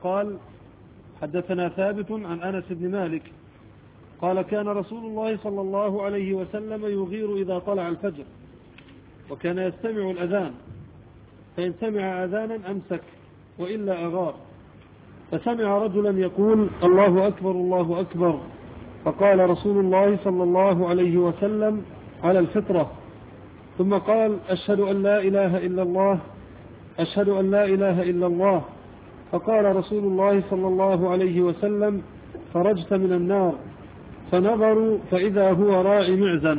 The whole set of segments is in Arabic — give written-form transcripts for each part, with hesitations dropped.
قال: حدثنا ثابت عن أنس بن مالك قال: كان رسول الله صلى الله عليه وسلم يغير إذا طلع الفجر، وكان يستمع الأذان، فإن سمع أذانا أمسك وإلا أغار، فسمع رجلا يقول: الله أكبر الله أكبر، فقال رسول الله صلى الله عليه وسلم: على الفطرة. ثم قال: أشهد أن لا إله إلا الله، أشهد أن لا إله إلا الله، فقال رسول الله صلى الله عليه وسلم: خرجت من النار. فنظروا فإذا هو راعي معزا.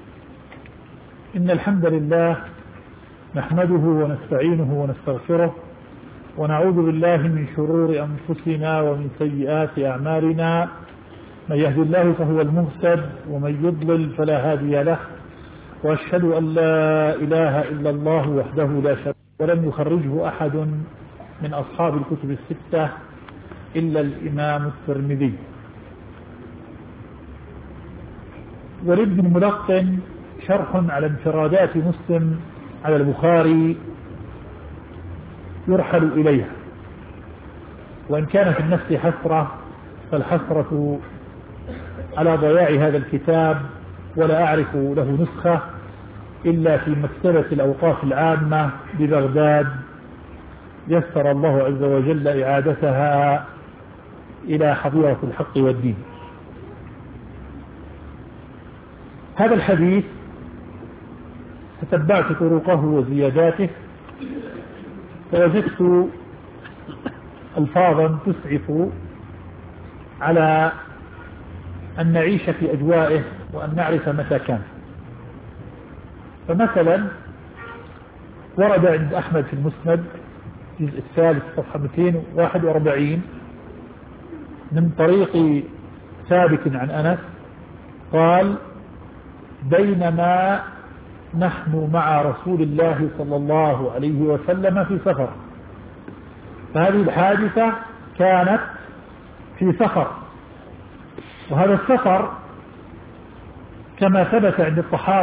إن الحمد لله نحمده ونستعينه ونستغفره، ونعوذ بالله من شرور أنفسنا ومن سيئات أعمالنا، من يهد الله فهو المهتد، ومن يضلل فلا هادي له، وأشهد أن لا إله إلا الله وحده لا شريك له، ولم يخرجه أحد من أصحاب الكتب الستة إلا الإمام الترمذي. ولابن الملقن شرح على انفرادات مسلم على البخاري يرحل إليها، وإن كان في النفس حسرة فالحسرة على ضياع هذا الكتاب، ولا أعرف له نسخة إلا في مكتبة الأوقاف العامة ببغداد، يسر الله عز وجل إعادتها إلى حظيرة الحق والدين. هذا الحديث تتبعت طرقه وزياداته، فوجدت ألفاظا تسعف على أن نعيش في أجوائه وأن نعرف متى كان. فمثلا ورد عند أحمد في المسند الجزء الثالث صفحة 241 من طريق ثابت عن أنس قال: بينما نحن مع رسول الله صلى الله عليه وسلم في سفر. فهذه الحادثة كانت في سفر، وهذا السفر كما ثبت عند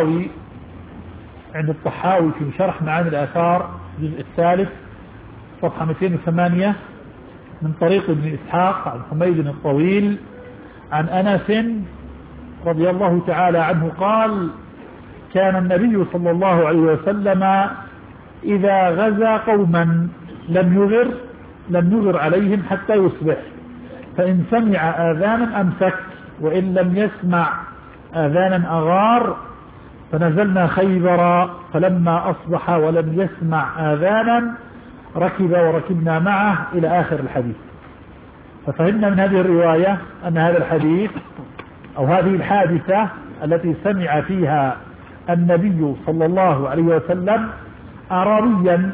الطحاوي في شرح معاني الآثار الجزء الثالث صفحة 208 من طريق ابن إسحاق عن حميد الطويل عن أنس رضي الله تعالى عنه قال: كان النبي صلى الله عليه وسلم إذا غزا قوما لم يغر عليهم حتى يصبح، فإن سمع آذانا أمسك، وإن لم يسمع آذانا أغار. فنزلنا خيبر فلما أصبح ولم يسمع آذانا ركب وركبنا معه، إلى آخر الحديث. ففهمنا من هذه الرواية أن هذا الحديث أو هذه الحادثة التي سمع فيها النبي صلى الله عليه وسلم أعرابيا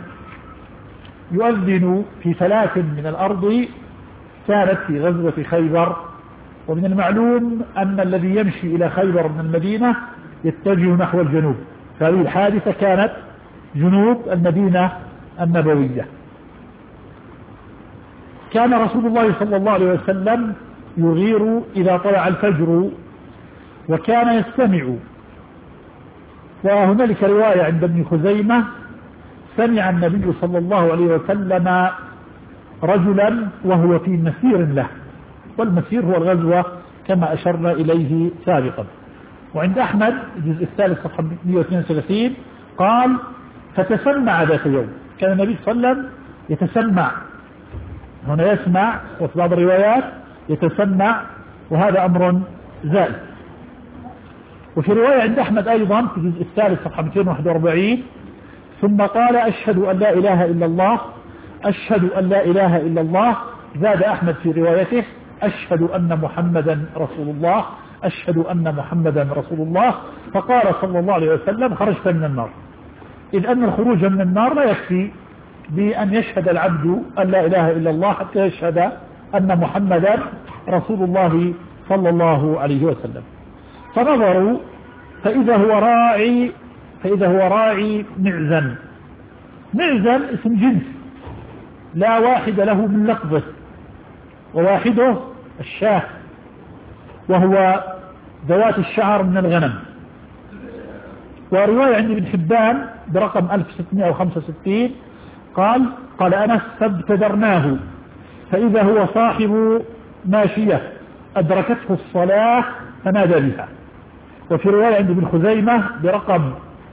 يؤذن في فلاة من الأرض كانت في غزوة خيبر، ومن المعلوم أن الذي يمشي إلى خيبر من المدينة يتجه نحو الجنوب، فهذه الحادثة كانت جنوب المدينة النبوية. كان رسول الله صلى الله عليه وسلم يغير إذا طلع الفجر، وكان يستمع. وهنالك رواية عند ابن خزيمة: سمع النبي صلى الله عليه وسلم رجلا وهو في مسير له، والمسير هو الغزوة كما أشرنا إليه سابقا. وعند أحمد الجزء الثالث صفحة 132 قال: فتسمع ذات يوم. كان النبي صلى الله عليه وسلم يتسمع، هنا يسمع، وفي بعض الروايات يتسمع، وهذا أمر زائد. وفي رواية عند أحمد أيضا في الجزء الثالث صفحة 241: ثم قال: أشهد أن لا إله إلا الله، أشهد أن لا إله إلا الله. زاد أحمد في روايته: أشهد أن محمدا رسول الله، أشهد أن محمدا رسول الله. فقال صلى الله عليه وسلم: خرجت من النار. إذ أن الخروج من النار لا يكفي بأن يشهد العبد أن لا إله إلا الله حتى يشهد أن محمدا رسول الله صلى الله عليه وسلم. فنظروا فإذا هو راعي معزا. معزا اسم جنس لا واحد له من لفظه، وواحده الشاه، وهو ذوات الشعر من الغنم. ورواية عند ابن حبان برقم 1665 قال أنس: فابتدرناه فإذا هو صاحب ماشية أدركته الصلاة فنادى بها. وفي رواية عند ابن خزيمة برقم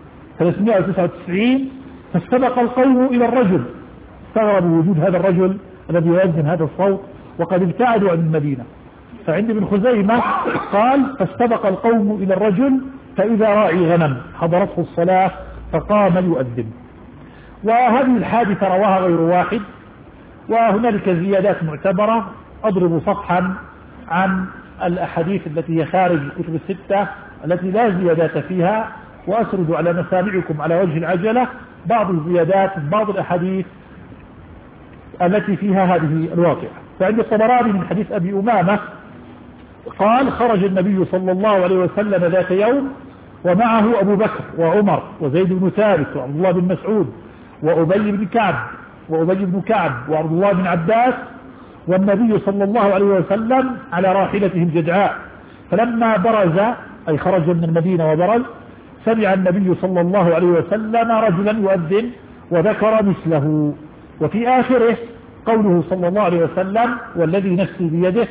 399 فاستبق القوم إلى الرجل، استغربوا وجود هذا الرجل الذي يؤذن هذا الصوت وقد ابتعدوا عن المدينة. فعند ابن خزيمة قال فاستبق القوم إلى الرجل فإذا راعي غنم حضرته الصلاة فقام يؤذن. وهذه الحادثة رواها غير واحد، وهنالك زيادات معتبرة. أضرب صفحا عن الأحاديث التي هي خارج الكتب الستة التي لا زيادات فيها، وأسرد على مسامعكم على وجه العجلة بعض الزيادات بعض الأحاديث التي فيها هذه الواقعة. فعند الطبراني من حديث أبي أمامة قال خرج النبي صلى الله عليه وسلم ذات يوم ومعه أبو بكر وعمر وزيد بن ثابت وعبد الله بن مسعود وأبي بن كعب وعبد الله بن عباس، والنبي صلى الله عليه وسلم على راحلتهم جدعاء. فلما برز أي خرج من المدينة وبرز سمع النبي صلى الله عليه وسلم رجلا يؤذن وذكر مثله. وفي آخره قوله صلى الله عليه وسلم والذي نفسي بيده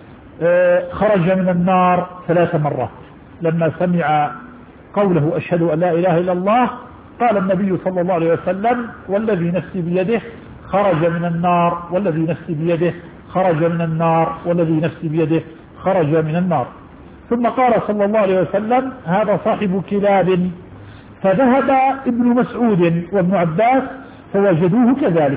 خرج من النار 3 مرات. لما سمع قوله أشهد أن لا إله إلا الله قال النبي صلى الله عليه وسلم والذي نفسي بيده خرج من النار والذي نفسي بيده خرج من النار والذي نفسي بيده خرج من النار. ثم قال صلى الله عليه وسلم هذا صاحب كلاب. فذهب ابن مسعود وابن عباس فوجدوه كذلك.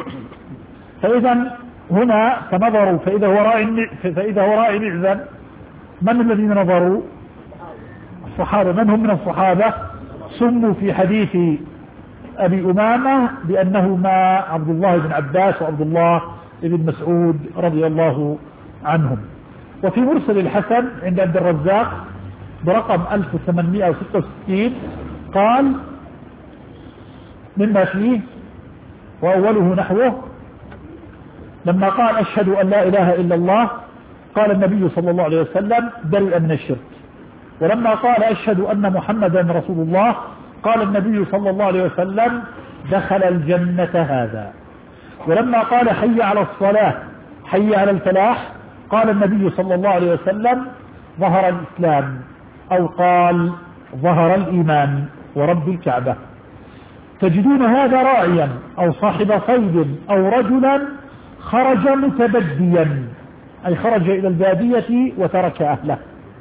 فإذا هنا فنظروا فإذا هو راعي معزا. من الذين نظروا؟ الصحابة. من هم من الصحابة؟ سموا في حديث أبي أمامة بأنهما عبد الله بن عباس وعبد الله بن مسعود رضي الله عنهم. وفي مرسل الحسن عند عبد الرزاق برقم 1866 قال مما فيه وأوله نحوه لما قال أشهد أن لا إله إلا الله قال النبي صلى الله عليه وسلم برئ من الشرك. ولما قال أشهد أن محمدا رسول الله قال النبي صلى الله عليه وسلم دخل الجنة هذا. ولما قال حي على الصلاة حي على الفلاح قال النبي صلى الله عليه وسلم ظهر الإسلام أو قال ظهر الإيمان ورب الكعبة. تجدون هذا راعيا أو صاحب صيد أو رجلا خرج متبديا أي خرج إلى البادية وترك أهله.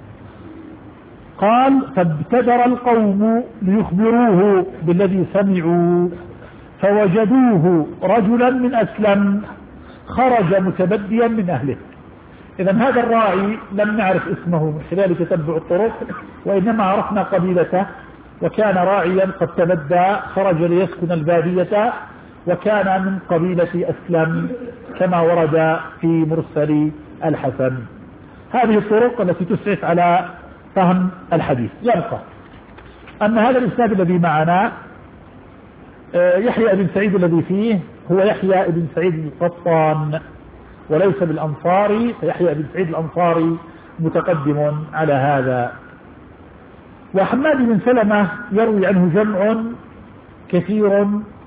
قال فابتدر القوم ليخبروه بالذي سمعوا فوجدوه رجلا من أسلم خرج متبديا من أهله. إذا هذا الراعي لم نعرف اسمه من خلال تتبع الطرق، وإنما عرفنا قبيلته، وكان راعيا قد تبدى خرج ليسكن البادية وكان من قبيلة أسلم كما ورد في مرسل الحسن. هذه الطرق التي تسعف على فهم الحديث. يبقى أن هذا الإسناد الذي معنا يحيى بن سعيد الذي فيه هو يحيى بن سعيد القطان وليس بالأنصاري، فيحيى بن سعيد الأنصاري متقدم على هذا. وحماد بن سلمة يروي عنه جمع كثير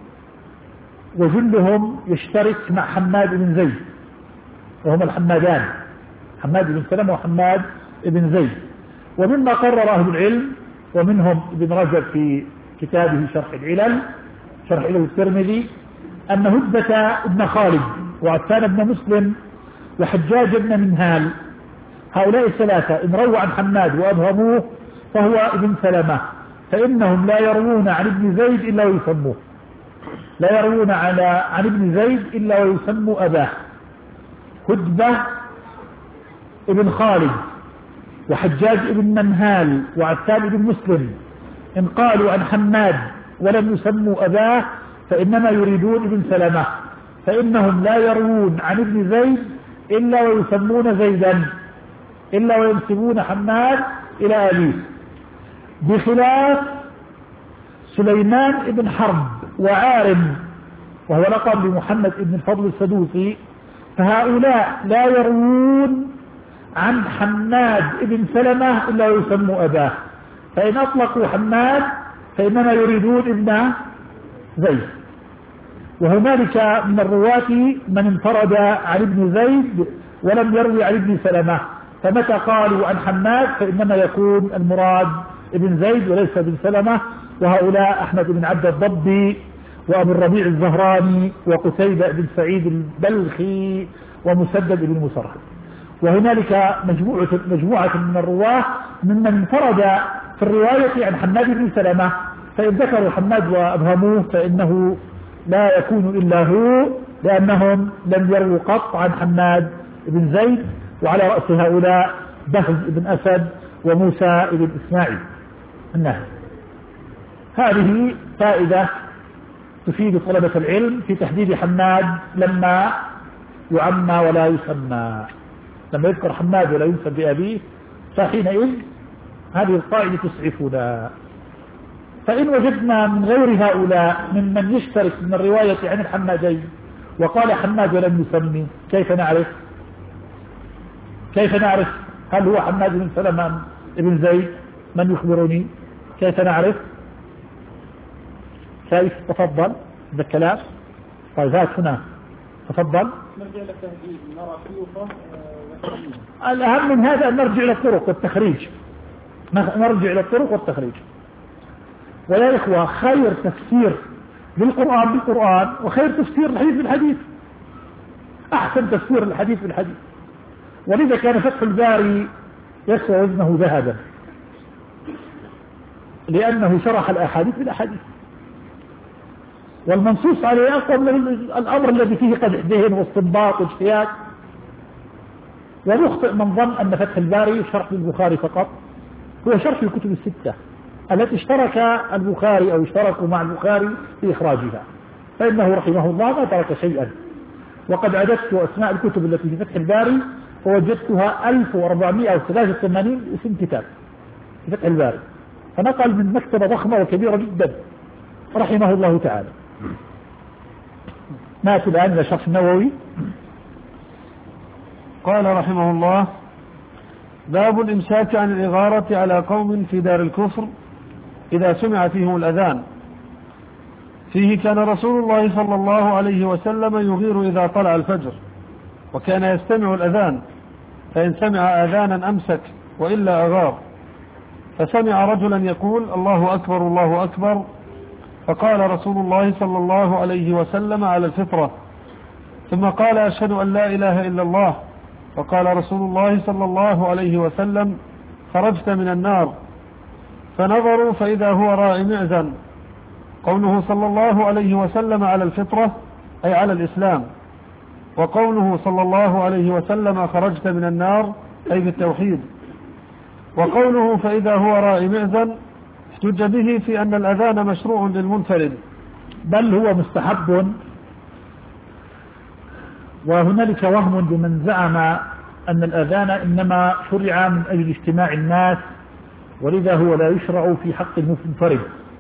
وجلهم يشترك مع حماد بن زيد، وهما الحمادان حماد بن سلمة وحماد بن زيد. ومما قرر أهل العلم ومنهم ابن رجب في كتابه شرح العلل الترمذي أن هدبة بن خالد وعفان بن مسلم وحجاج بن منهال هؤلاء الثلاثة إن رووا عن حماد وأبهموه فهو ابن سلمة، فإنهم لا يروون عن ابن زيد إلا ويسموه، لا يروون عن ابن زيد إلا ويسموا أباه. هدبة ابن خالد وحجاج ابن منهال وعفان بن مسلم إن قالوا عن حماد ولم يسموا أباه فإنما يريدون ابن سلمة، فإنهم لا يروون عن ابن زيد إلا ويسمون زيدا إلا وينسبون حماد إلى أبيه، بخلاف سليمان بن حرب وعارم وهو لقب لمحمد بن الفضل السدوسي، فهؤلاء لا يروون عن حماد بن سلمة إلا ويسموا أباه، فإن أطلقوا حماد فإنما يريدون ابن زيد. وهنالك من الرواة من انفرد عن ابن زيد ولم يروي عن ابن سلمة، فمتى قالوا عن حماد فإنما يكون المراد ابن زيد وليس ابن سلمة، وهؤلاء أحمد بن عبد الضبي وأبو الربيع الزهراني وقتيبة بن سعيد البلخي ومسدد بن مسرهد. وهنالك مجموعة من الرواة ممن انفرد في الرواية عن حماد بن سلمة، فإن ذكروا حماد وأبهموه فإنه لا يكون إلا هو، لأنهم لم يروا قط عن حماد بن زيد، وعلى رأس هؤلاء بهز بن أسد وموسى بن إسماعيل النهدي. هذه فائدة تفيد طلبة العلم في تحديد حماد لما يعمى ولا يسمى، لما يذكر حماد ولا ينسب بأبيه فحينئذ هذه القاعدة تسعفنا. فإن وجدنا من غير هؤلاء ممن يشترك من الرواية عن الحمادين وقال حماد ولم يسمي، كيف نعرف هل هو حماد بن سلمة بن زيد؟ من يخبرني؟ كيف نعرف؟ كيف؟ تفضل هذا الكلام. طيب هات هنا تفضل. نرجع للتهذيب نرى شيوخه. الأهم من هذا أن نرجع إلى الطرق والتخريج، نرجع إلى الطرق والتخريج. ويا إخوة خير تفسير للقرآن بالقرآن وخير تفسير الحديث بالحديث، أحسن تفسير الحديث بالحديث. ولذا كان فتح الباري يسوى وزنه ذهبا، لأنه شرح الأحاديث بالأحاديث، والمنصوص عليه أقوى من الأمر الذي فيه قدح ذهن واستنباط واجتهاد. ويخطئ من ظن أن فتح الباري شرح للبخاري فقط، هو شرح الكتب الستة التي اشترك البخاري أو اشتركوا مع البخاري في إخراجها، فإنه رحمه الله ما ترك شيئا. وقد عددت أسماء الكتب التي في فتح الباري فوجدتها 1483 اسم كتاب في فتح الباري، فنقل من مكتبة ضخمة وكبيرة جدا رحمه الله تعالى. نأتي الآن إلى شرح النووي. قال رحمه الله: باب الإمساك عن الإغارة على قوم في دار الكفر إذا سمع فيهم الأذان. فيه كان رسول الله صلى الله عليه وسلم يغير إذا طلع الفجر، وكان يستمع الأذان، فإن سمع أذانا أمسك وإلا أغار. فسمع رجلا يقول: الله أكبر الله أكبر، فقال رسول الله صلى الله عليه وسلم: على الفطرة. ثم قال: أشهد أن لا إله إلا الله. فقال رسول الله صلى الله عليه وسلم: خرجت من النار. فنظروا فإذا هو راعي معزا. قوله صلى الله عليه وسلم على الفطرة أي على الإسلام، وقوله صلى الله عليه وسلم خرجت من النار أي بالتوحيد. وقوله فإذا هو راعي معزا احتج به في أن الأذان مشروع للمنفرد، بل هو مستحب. وهنالك وهم لمن زعم أن الأذان إنما شرع من أجل اجتماع الناس، ولذا هو لا يشرع في حق المنفرد.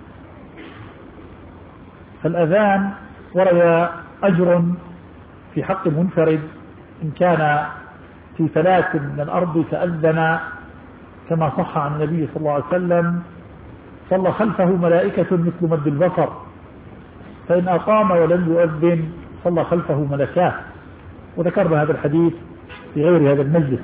فالأذان ورد أجر في حق المنفرد إن كان في فلاة من الأرض فأذن، كما صح عن النبي صلى الله عليه وسلم: صلى خلفه ملائكة مثل مد البصر، فإن أقام ولم يؤذن صلى خلفه ملكان. وذكرنا هذا الحديث في غير هذا المجلس.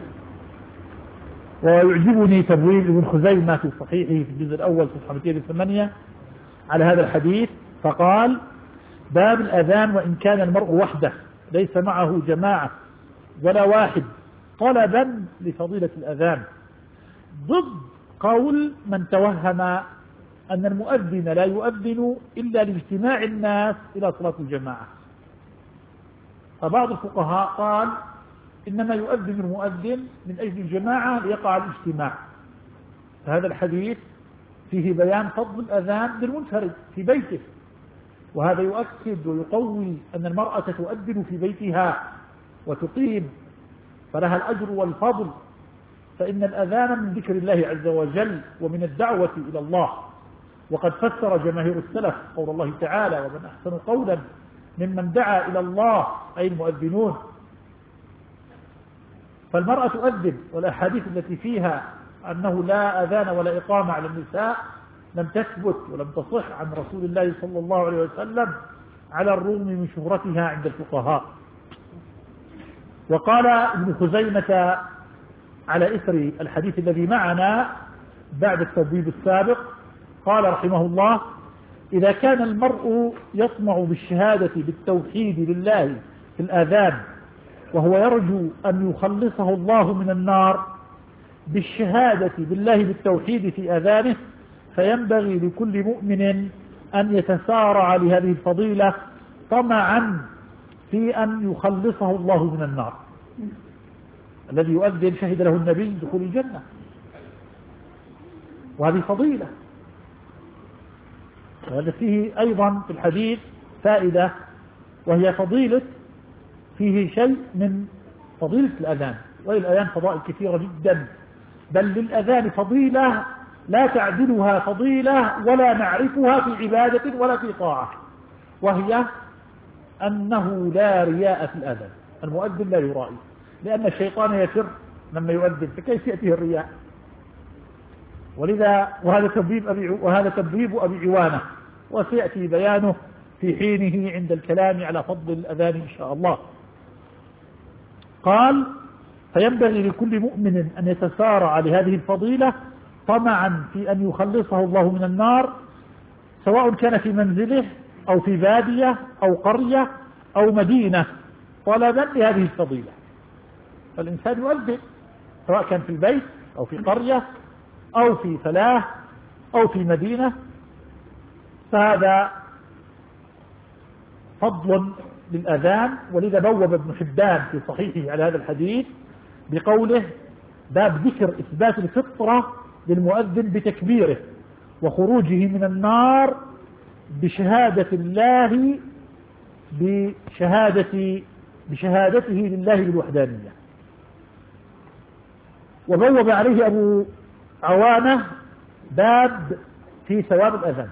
ويعجبني تبويب ابن خزيمة في صحيحه في الجزء الأول صفحة 208 على هذا الحديث، فقال: باب الأذان وإن كان المرء وحده ليس معه جماعة ولا واحد طلبا لفضيلة الأذان، ضد قول من توهم أن المؤذن لا يؤذن إلا لاجتماع الناس إلى صلاة الجماعة. فبعض الفقهاء قال إنما يؤذن المؤذن من أجل الجماعة ليقع الاجتماع. فهذا الحديث فيه بيان فضل الأذان للمنفرد في بيته، وهذا يؤكد ويقوي أن المرأة تؤذن في بيتها وتقيم، فلها الأجر والفضل، فإن الأذان من ذكر الله عز وجل ومن الدعوة إلى الله. وقد فسر جماهير السلف قول الله تعالى: ومن أحسن قولا ممن دعا إلى الله، أي المؤذنون. فالمرأة تؤذن، والأحاديث التي فيها أنه لا أذان ولا إقامة على النساء لم تثبت ولم تصح عن رسول الله صلى الله عليه وسلم، على الرغم من شهرتها عند الفقهاء. وقال ابن خزيمة على إثر الحديث الذي معنا بعد التبويب السابق، قال رحمه الله: إذا كان المرء يطمع بالشهادة بالتوحيد لله في الآذان وهو يرجو أن يخلصه الله من النار بالشهادة بالله بالتوحيد في آذانه، فينبغي لكل مؤمن أن يتسارع لهذه الفضيلة طمعا في أن يخلصه الله من النار. الذي يؤذن شهد له النبي دخول الجنة، وهذه فضيلة. وهذا فيه أيضا في الحديث فائدة، وهي فضيلة، فيه شيء من فضيلة الأذان. وللأذان فضائل كثيرة جدا، بل للأذان فضيلة لا تعدلها فضيلة ولا نعرفها في عبادة ولا في طاعة، وهي أنه لا رياء في الأذان. المؤذن لا يرائي، لأن الشيطان يسر لما يؤذن، فكيف يأتيه الرياء؟ ولذا وهذا تبويب أبي عوانة، وسيأتي بيانه في حينه عند الكلام على فضل الأذان إن شاء الله. قال: فينبغي لكل مؤمن أن يتسارع لهذه الفضيلة طمعا في أن يخلصه الله من النار، سواء كان في منزله أو في بادية أو قرية أو مدينة، طلبا لهذه الفضيلة. فالإنسان يؤذن سواء كان في البيت أو في قرية أو في فلاة أو في مدينة، فهذا فضل للأذان. ولذا بوب ابن حبان في صحيحه على هذا الحديث بقوله: باب ذكر إثبات الفطرة للمؤذن بتكبيره وخروجه من النار بشهادة الله بشهادته لله بالوحدانية. وبوب عليه أبو عوانة باب في ثواب الأذان.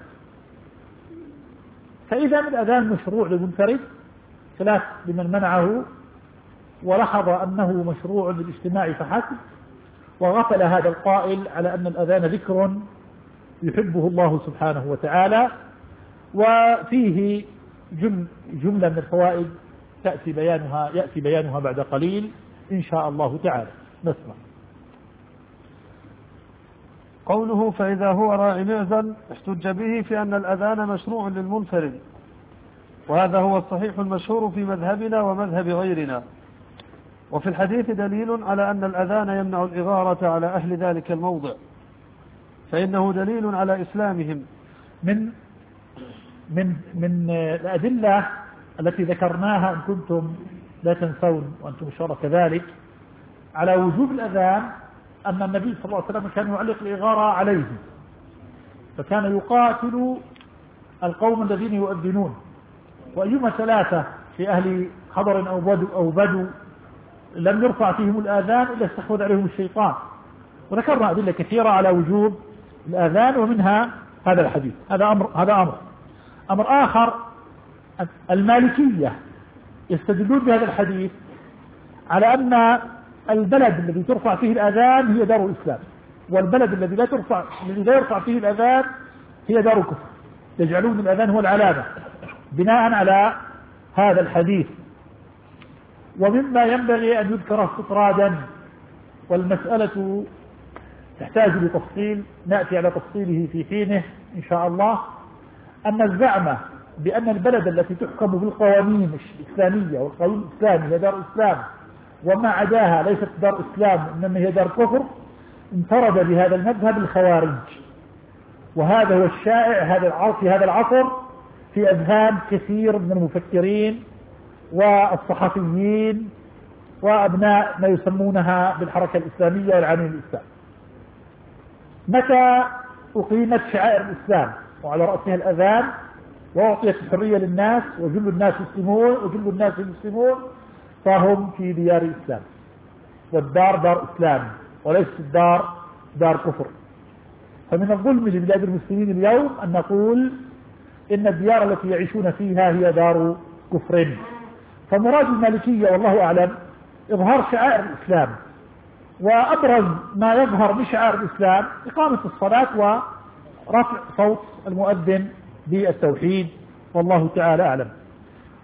فإذا الأذان مشروع للمنفرد خلاف لمن منعه ولاحظ أنه مشروع للاجتماع فحسب، وغفل هذا القائل على أن الأذان ذكر يحبه الله سبحانه وتعالى. وفيه جملة من الفوائد يأتي بيانها بعد قليل إن شاء الله تعالى. نسمع. قوله: فإذا هو راعي معزل، احتج به في أن الأذان مشروع للمنفرد، وهذا هو الصحيح المشهور في مذهبنا ومذهب غيرنا. وفي الحديث دليل على أن الأذان يمنع الإغارة على أهل ذلك الموضع، فإنه دليل على إسلامهم. من الأدلة التي ذكرناها إن كنتم لا تنسون وأنتم إن شاء الله كذلك على وجوب الأذان أن النبي صلى الله عليه وسلم كان يعلق الإغارة عليه، فكان يقاتل القوم الذين يؤذنون، وأيما ثلاثة في أهل حضر أو بدو لم يرفع فيهم الآذان إلا استحوذ عليهم الشيطان. وذكرنا أدلة كثيرة على وجوب الآذان، ومنها هذا الحديث. هذا أمر آخر. المالكية يستدلون بهذا الحديث على أن البلد الذي ترفع فيه الآذان هي دار الإسلام، والبلد الذي لا يرفع فيه الآذان هي دار الكفر. يجعلون الآذان هو العلامة بناء على هذا الحديث. ومما ينبغي أن يذكر استطرادا، والمسألة تحتاج لتفصيل نأتي على تفصيله في حينه إن شاء الله، أن الزعم بأن البلد التي تحكم بالقوانين الإسلامية والقانون الإسلامي هي دار إسلام، وما عداها ليست دار إسلام إنما هي دار كفر، انفرد بهذا المذهب الخوارج. وهذا هو الشائع في هذا العصر في أذهان كثير من المفكرين والصحفيين وأبناء ما يسمونها بالحركة الإسلامية والعنين الإسلام. متى أقيمت شعائر الإسلام وعلى رأسها الأذان وأعطيت الحرية للناس وجل الناس المسلمون فهم في ديار الإسلام، والدار دار إسلام وليست الدار دار كفر. فمن الظلم لبلاد المسلمين اليوم أن نقول إن الديار التي يعيشون فيها هي دار كفر. فمراد المالكية والله أعلم إظهار شعائر الإسلام، وأبرز ما يظهر بشعائر الإسلام إقامة الصلاة ورفع صوت المؤذن بالتوحيد، والله تعالى أعلم.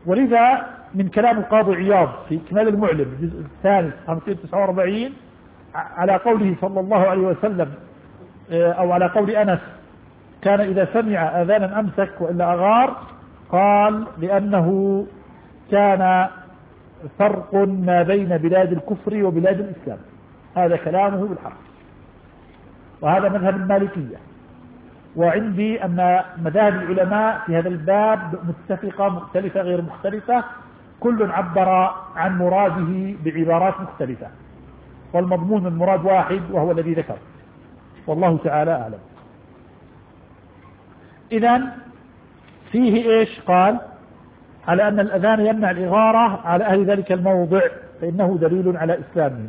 ولذا من كلام القاضي عياض في إكمال المعلم الجزء الثاني 549 على قوله صلى الله عليه وسلم أو على قول أنس كان إذا سمع آذانا أمسك وإلا أغار، قال لأنه كان فرق ما بين بلاد الكفر وبلاد الإسلام. هذا كلامه بالحق، وهذا مذهب المالكية. وعندي أن مذاهب العلماء في هذا الباب متفقة مختلفة غير مختلفة، كل عبر عن مراده بعبارات مختلفة، والمضمون المراد واحد وهو الذي ذكر، والله تعالى أعلم. إذن فيه إيش؟ قال على أن الأذان يمنع الإغارة على أهل ذلك الموضع فإنه دليل على إسلامهم.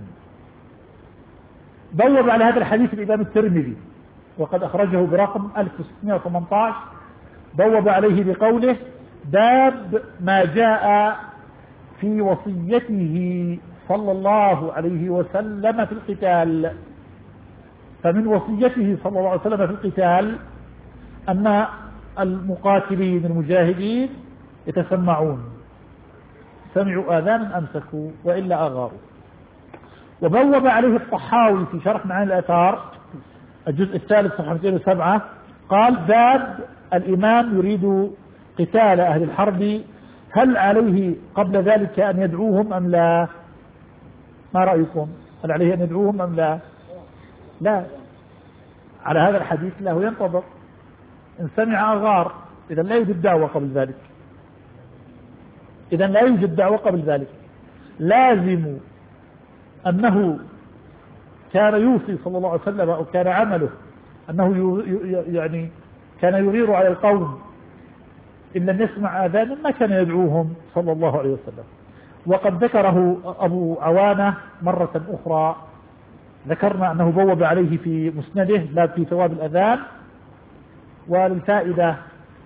بوب على هذا الحديث الإمام الترمذي وقد أخرجه برقم 1618، بوب عليه بقوله باب ما جاء في وصيته صلى الله عليه وسلم في القتال. فمن وصيته صلى الله عليه وسلم في القتال أن المقاتلين المجاهدين يتسمعون، سمعوا آذانا أمسكوا وإلا أغاروا. وبوب عليه الطحاوي في شرح معاني الآثار الجزء الثالث صفحة 207، قال باب الإمام يريد قتال أهل الحرب هل عليه قبل ذلك أن يدعوهم أم لا؟ ما رأيكم؟ هل عليه أن يدعوهم أم لا؟ لا، على هذا الحديث له ينتظر، إن سمع أغار، إذا لا يوجد دعوة قبل ذلك، إذا لا يوجد دعوة قبل ذلك. لازم أنه كان يوصي صلى الله عليه وسلم أو كان عمله أنه يعني كان يغير على القوم إن لم يسمع آذانا ما كان يدعوهم صلى الله عليه وسلم. وقد ذكره أبو عوانة مرة أخرى، ذكرنا أنه بوب عليه في مسنده لا في ثواب الأذان. وللفائدة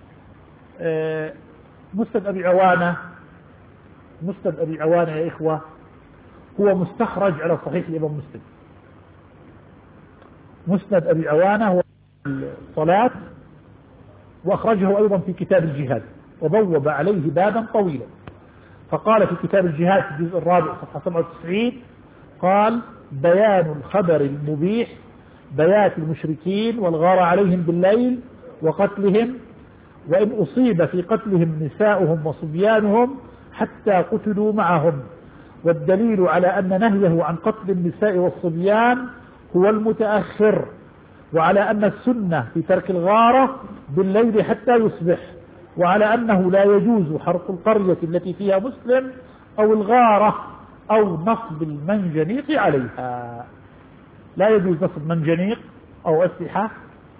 مسند أبي عوانة، مسند أبي عوانة يا إخوة هو مستخرج على صحيح الإمام مسلم. مسند أبي عوانة هو الصلاة، وأخرجه أيضا في كتاب الجهاد، وبوب عليه بابا طويلا. فقال في كتاب الجهاد في الجزء الرابع صفحة 97 قال بيان الخبر المبيح بيات المشركين والغارة عليهم بالليل وقتلهم، وإن أصيب في قتلهم نساؤهم وصبيانهم حتى قتلوا معهم، والدليل على أن نهيه عن قتل النساء والصبيان هو المتأخر، وعلى أن السنة في ترك الغارة بالليل حتى يصبح، وعلى أنه لا يجوز حرق القرية التي فيها مسلم أو الغارة أو نصب المنجنيق عليها. لا يجوز نصب منجنيق أو أسلحة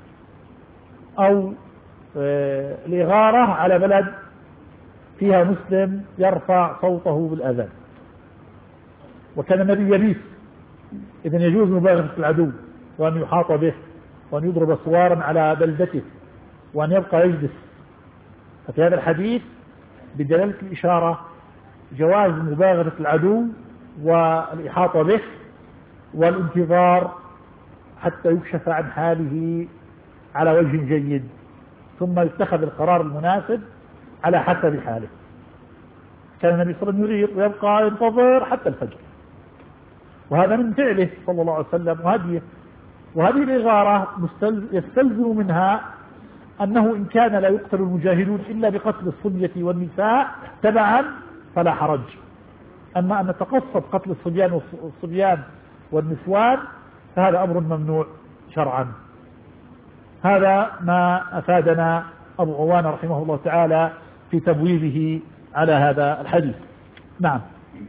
أو الإغارة على بلد فيها مسلم يرفع صوته بالأذان. وكان النبي يبيت، إذن يجوز مباغتة العدو وأن يحاط به وأن يضرب صوارا على بلدته وأن يبقى يجلس. ففي هذا الحديث بدلالة الإشارة جواز مباغتة العدو والإحاطة به والانتظار حتى يكشف عن حاله على وجه جيد، ثم يتخذ القرار المناسب على حسب حاله. كان النبي صلى الله عليه وسلم يريد ويبقى ينتظر حتى الفجر، وهذا من فعله صلى الله عليه وسلم وهديه. وهذه الإغارة يستلزم منها أنه إن كان لا يقتل المجاهدون إلا بقتل الصبية والنساء تبعا فلا حرج، أما أن نتقصد قتل الصبيان والنسوان فهذا أمر ممنوع شرعا. هذا ما أفادنا أبو عوانة رحمه الله تعالى في تبويبه على هذا الحديث. نعم.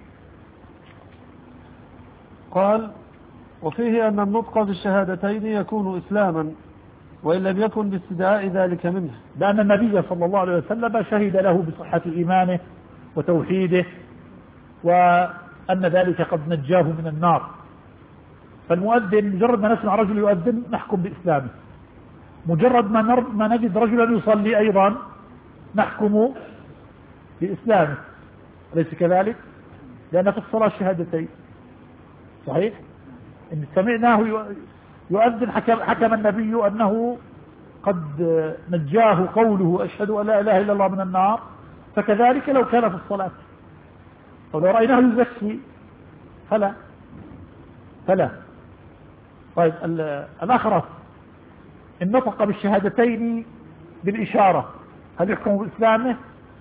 قال وفيه أن النطق بالشهادتين يكون إسلاما وإن لم يكن باستدعاء ذلك منه، لأن النبي صلى الله عليه وسلم شهد له بصحة إيمانه وتوحيده وأن ذلك قد نجاه من النار. فالمؤذن مجرد ما نسمع رجل يؤذن نحكم بإسلامه، مجرد ما نجد رجلا يصلي أيضا نحكم بإسلامه، أليس كذلك؟ لأن في الصلاة شهادتين صحيح؟ إن سمعناه يؤذن حكم النبي أنه قد نجاه قوله أشهد أن لا إله إلا الله من النار، فكذلك لو كان في الصلاة، ولو رأيناه يزكي فلا. طيب الأخرس إن نطق بالشهادتين بالإشارة هل يحكم بإسلامه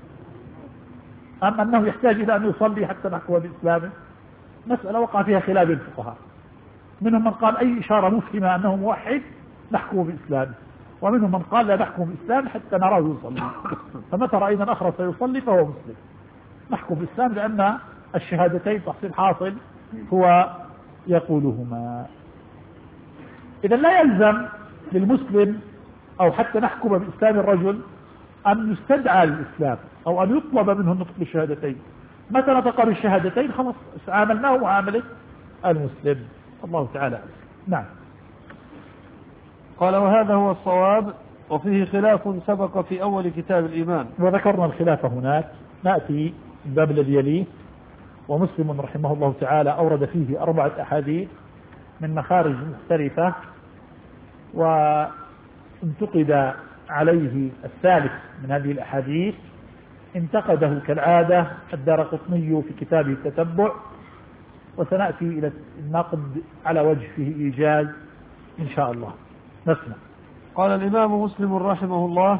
أم أنه يحتاج إلى أن يصلي حتى نحكم بإسلامه؟ مسألة وقع فيها خلاف الفقهاء، منهم من قال أي إشارة مفهمة أنه موحد نحكم بإسلامه، ومنهم من قال لا نحكم بإسلام حتى نراه يصلي، فمتى رأينا الأخرس يصلي فهو مسلم، نحكم بإسلام لأن الشهادتين تحصيل حاصل هو يقولهما. إذا لا يلزم للمسلم أو حتى نحكم بإسلام الرجل أن يستدعى للإسلام أو أن يطلب منه النطق بالشهادتين، متى نطق بالشهادتين خلاص عاملناه معاملة المسلم. الله تعالى نعم. قال وهذا هو الصواب، وفيه خلاف سبق في أول كتاب الإيمان، وذكرنا الخلاف هناك. نأتي الباب الذي يليه، ومسلم رحمه الله تعالى أورد فيه 4 أحاديث من مخارج مختلفة، وانتقد عليه الثالث من هذه الأحاديث، انتقده كالعادة الدارقطني في كتابه التتبع، وسنأتي إلى النقد على وجه فيه إيجاز إن شاء الله. نسمع. قال الإمام مسلم رحمه الله: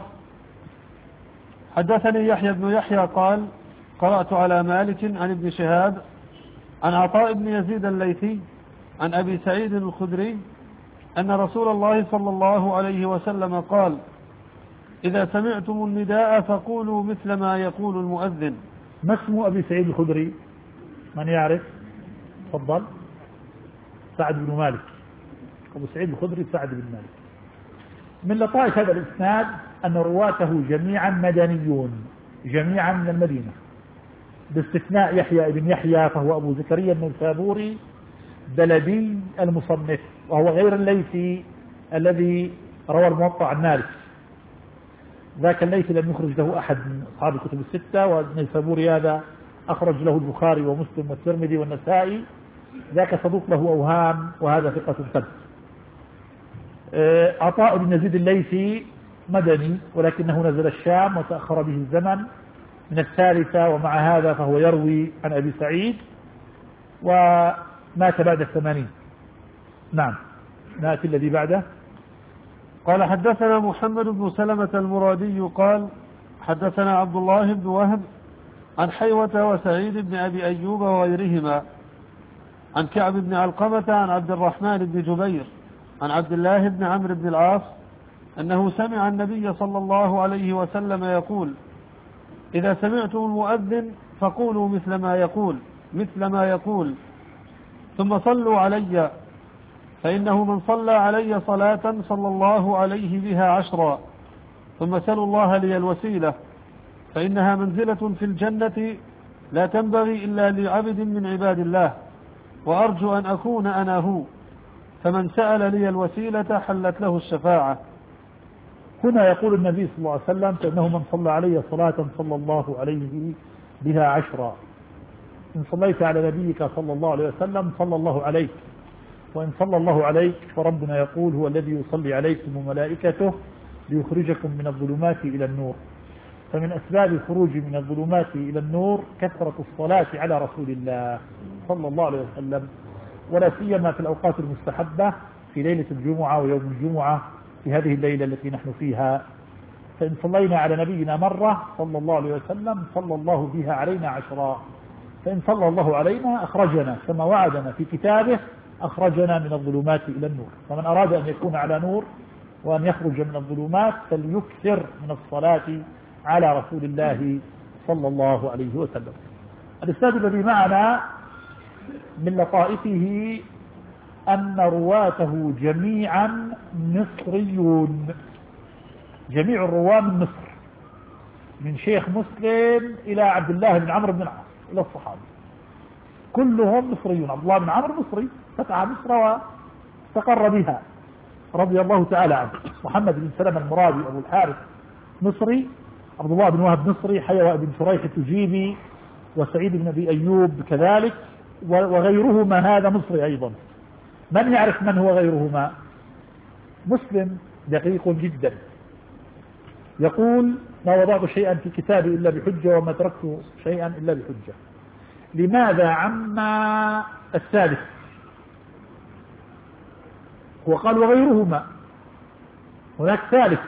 حدثني يحيى بن يحيى قال: قرأت على مالك عن ابن شهاب عن عطاء بن يزيد الليثي عن أبي سعيد الخدري أن رسول الله صلى الله عليه وسلم قال: إذا سمعتم النداء فقولوا مثل ما يقول المؤذن. ما اسم أبي سعيد الخدري؟ من يعرف؟ تفضل. سعد بن مالك. أبو سعيد الخدري سعد بن مالك. من لطائف هذا الإسناد أن رواته جميعا مدنيون، جميعا من المدينة، باستثناء يحيى بن يحيى فهو أبو زكريا النيسابوري بلدي المصنف، وهو غير الليثي الذي روى الموطأ عن مالك. ذاك الليثي لم يخرج له أحد من أصحاب الكتب الستة، والنيسابوري هذا أخرج له البخاري ومسلم والترمذي والنسائي. ذاك صدوق له أوهام، وهذا ثقة ثبت. عطاء بن يزيد الليثي مدني، ولكنه نزل الشام وتأخر به الزمن من 3، ومع هذا فهو يروي عن أبي سعيد ومات بعد 80. نعم. نأتي الذي بعده. قال حدثنا محمد بن سلمة المرادي قال: حدثنا عبد الله بن وهب عن حيوة وسعيد بن أبي أيوب وغيرهما عن كعب بن علقمة عن عبد الرحمن بن جبير عن عبد الله بن عمرو بن العاص أنه سمع النبي صلى الله عليه وسلم يقول: إذا سمعتم المؤذن فقولوا مثل ما يقول ثم صلوا علي، فإنه من صلى علي صلاة صلى الله عليه بها 10، ثم سلوا الله لي الوسيلة، فإنها منزلة في الجنة لا تنبغي إلا لعبد من عباد الله، وأرجو أن أكون أنا هو، فمن سأل لي الوسيلة حلت له الشفاعة. هنا يقول النبي صلى الله عليه وسلم: فإنه من صلى علي صلاة صلى الله عليه بها 10. إن صليت على نبيك صلى الله عليه وسلم صلى الله عليك، وإن صلى الله عليك فربنا يقول: هو الذي يصلي عليكم وملائكته ليخرجكم من الظلمات إلى النور. فمن أسباب الخروج من الظلمات إلى النور كثرة الصلاة على رسول الله صلى الله عليه وسلم، ولا سيما في الأوقات المستحبة في ليلة الجمعة ويوم الجمعة، في هذه الليلة التي نحن فيها. فإن صلينا على نبينا مرة صلى الله عليه وسلم صلى الله بها علينا 10. فإن صلى الله علينا أخرجنا كما وعدنا في كتابه، أخرجنا من الظلمات إلى النور. فمن أراد أن يكون على نور وأن يخرج من الظلمات فليكثر من الصلاة على رسول الله صلى الله عليه وسلم. الإسناد الذي معنا من لطائفه أن رواته جميعا مصريون، جميع الرواة من مصر، من شيخ مسلم إلى عبد الله بن عمرو بن العاص إلى الصحابة، كلهم مصريون. عبد الله بن عمرو مصري، فتح مصر واستقر بها رضي الله تعالى عنه. محمد بن سلمة المرادي أبو الحارث مصري، عبد الله بن وهب مصري، حيوة بن شريح التجيبي، وسعيد بن أبي أيوب كذلك، وغيرهما هذا مصري أيضا. من يعرف من هو غيرهما؟ مسلم دقيق جدا، يقول: ما وضعت شيئا في كتابي إلا بحجة وما تركت شيئا إلا بحجة. لماذا عما الثالث؟ هو قال وغيرهما، هناك ثالث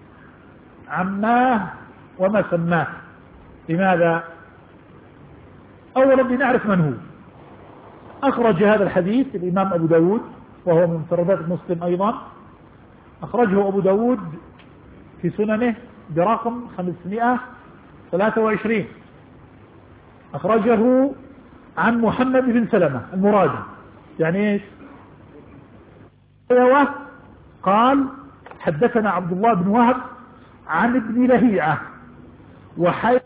عماه وما سماه. لماذا؟ أولا لنعرف من هو. أخرج هذا الحديث الإمام أبو داود وهو من مفردات مسلم أيضا، أخرجه أبو داود في سننه برقم 523. أخرجه عن محمد بن سلمة المرادي. يعني إيش؟ قال: حدثنا عبد الله بن وهب عن ابن لهيعة وحيوة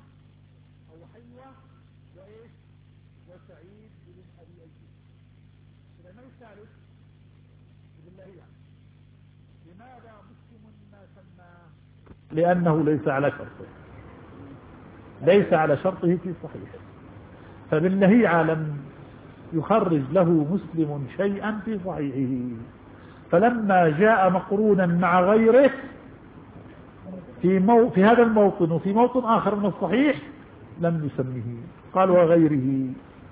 وسعيد بن أبي أيوب. لما يسألك ابن لهيعة لماذا مسلم ما سماه؟ لأنه ليس على شرطه، ليس على شرطه في صحيحه. فابن لهيعة لم يخرج له مسلم شيئا في صحيحه، فلما جاء مقرونا مع غيره في هذا الموطن وفي موطن آخر من الصحيح لم يسمه، قال وغيره.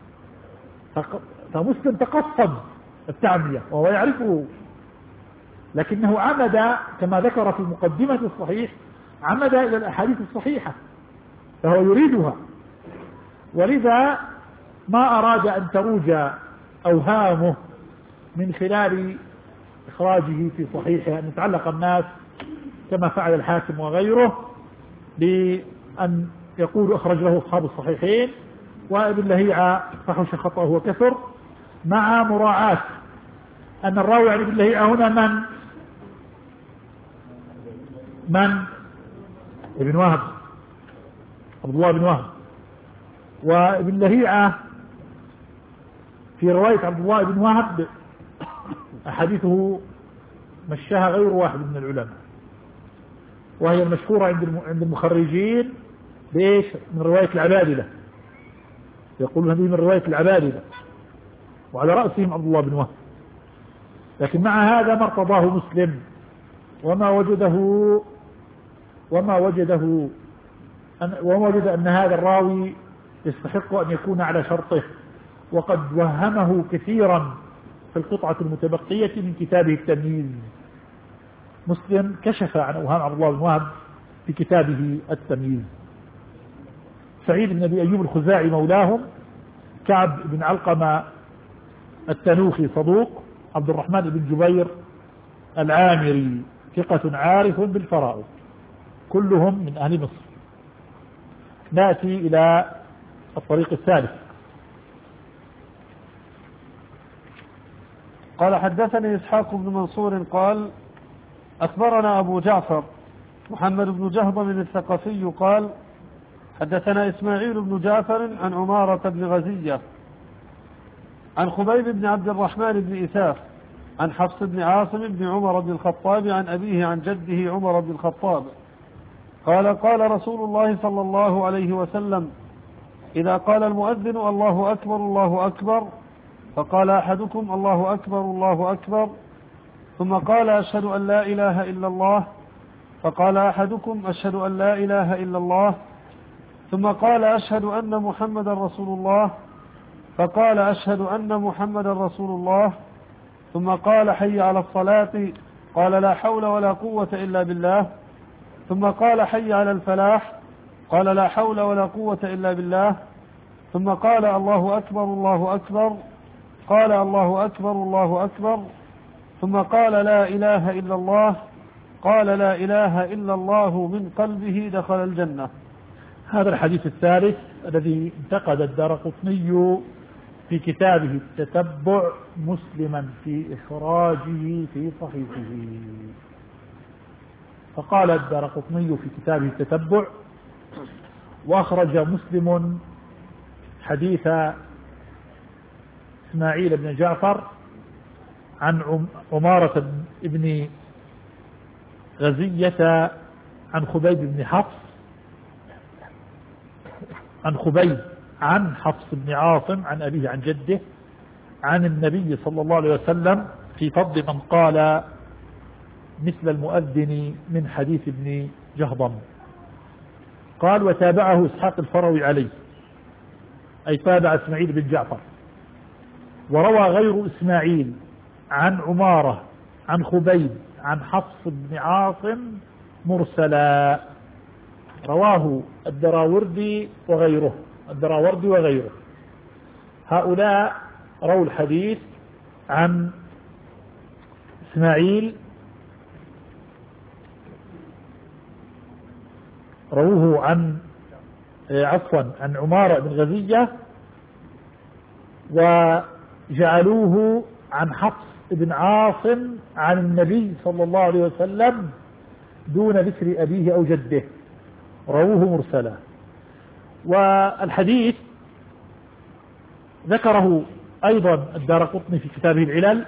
فمسلم تقصد التعمية وهو يعرفه، لكنه عمد كما ذكر في مقدمة الصحيح، عمد إلى الأحاديث الصحيحة فهو يريدها، ولذا ما أراد أن تروج أوهامه من خلال إخراجه في صحيحه أن يتعلق الناس كما فعل الحاكم وغيره بأن يقول أخرج له أصحاب الصحيحين، وابن لهيعة فحش خطأه وكثر، مع مراعاة أن الراوي عن ابن لهيعة هنا من ابن وهب، عبد الله بن وهب. وابن لهيعة في رواية عبد الله بن وهب أحاديثه مشاها غير واحد من العلماء، وهي المشهورة عند المخرجين بإيش؟ من رواية العبادلة، يقولون هذه من رواية العبادلة، وعلى رأسهم عبد الله بن وهب. لكن مع هذا ما ارتضاه مسلم وما وجد أن هذا الراوي يستحق أن يكون على شرطه، وقد وهمه كثيرا في القطعة المتبقية من كتابه التمييز. مسلم كشف عن أوهام عبد الله بن وهب في كتابه التمييز. سعيد بن أبي أيوب الخزاعي مولاهم، كعب بن علقمة التنوخي صدوق، عبد الرحمن بن جبير العامري ثقة عارف بالفرائض، كلهم من أهل مصر. نأتي إلى الطريق الثالث. قال: حدثني إسحاق بن منصور قال: أخبرنا أبو جعفر محمد بن جهضم الثقفي قال: حدثنا إسماعيل بن جعفر عن عمارة بن غزية عن خبيب بن عبد الرحمن بن إساف عن حفص بن عاصم بن عمر بن الخطاب عن أبيه عن جده عمر بن الخطاب قال: قال رسول الله صلى الله عليه وسلم: إذا قال المؤذن الله أكبر الله أكبر، فقال أحدكم الله أكبر الله أكبر، ثم قال أشهد أن لا إله إلا الله، فقال أحدكم أشهد أن لا إله إلا الله، ثم قال أشهد أن محمد رسول الله، فقال أشهد أن محمد رسول الله، ثم قال حي على الصلاة، قال لا حول ولا قوة إلا بالله، ثم قال حي على الفلاح، قال لا حول ولا قوة إلا بالله، ثم قال الله أكبر الله أكبر، قال الله أكبر الله أكبر، ثم قال لا إله إلا الله، قال لا إله إلا الله، من قلبه دخل الجنة. هذا الحديث الثالث الذي انتقد الدارقطني في كتابه التتبع مسلما في إخراجه في صحيحه. فقال الدارقطني في كتابه التتبع: وأخرج مسلم حديث إسماعيل بن جعفر عن عمارة بن غزية عن خبيب بن حفص عن حفص بن عاصم عن أبيه عن جده عن النبي صلى الله عليه وسلم في فضل من قال مثل المؤذن من حديث ابن جهضم. قال وتابعه إسحاق الفروي عليه، أي تابع إسماعيل بن جعفر. وروى غير إسماعيل عن عمارة عن خبيب عن حفص بن عاصم مرسلا، رواه الدراوردي وغيره. هؤلاء رووا الحديث عن إسماعيل، رووه عن عن عمارة بن غزية، وجعلوه عن حفص بن عاصم عن النبي صلى الله عليه وسلم دون ذكر أبيه أو جده، رووه مرسلا. والحديث ذكره أيضا الدارقطني في كتابه العلل،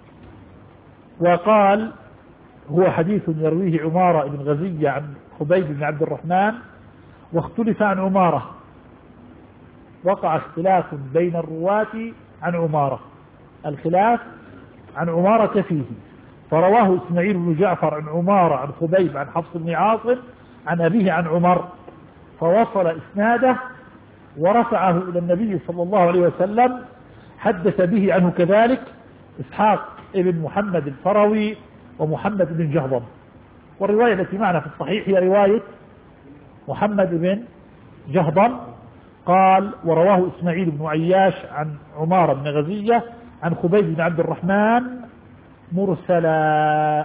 وقال هو حديث يرويه عمارة بن غزية عن خبيب بن عبد الرحمن، واختلف عن عمارة، وقع اختلاف بين الرواة عن عمارة، الخلاف عن عمارة فيه، فرواه إسماعيل بن جعفر عن عمارة عن خبيب عن حفص بن عاصم عن أبيه عن عمر، فوصل إسناده ورفعه إلى النبي صلى الله عليه وسلم. حدث به عنه كذلك إسحاق ابن محمد الفروي ومحمد بن جهضم. والرواية التي معنا في الصحيح هي رواية محمد بن جهضم. قال ورواه إسماعيل بن عياش عن عمارة بن غزية عن خبيب بن عبد الرحمن مرسلا،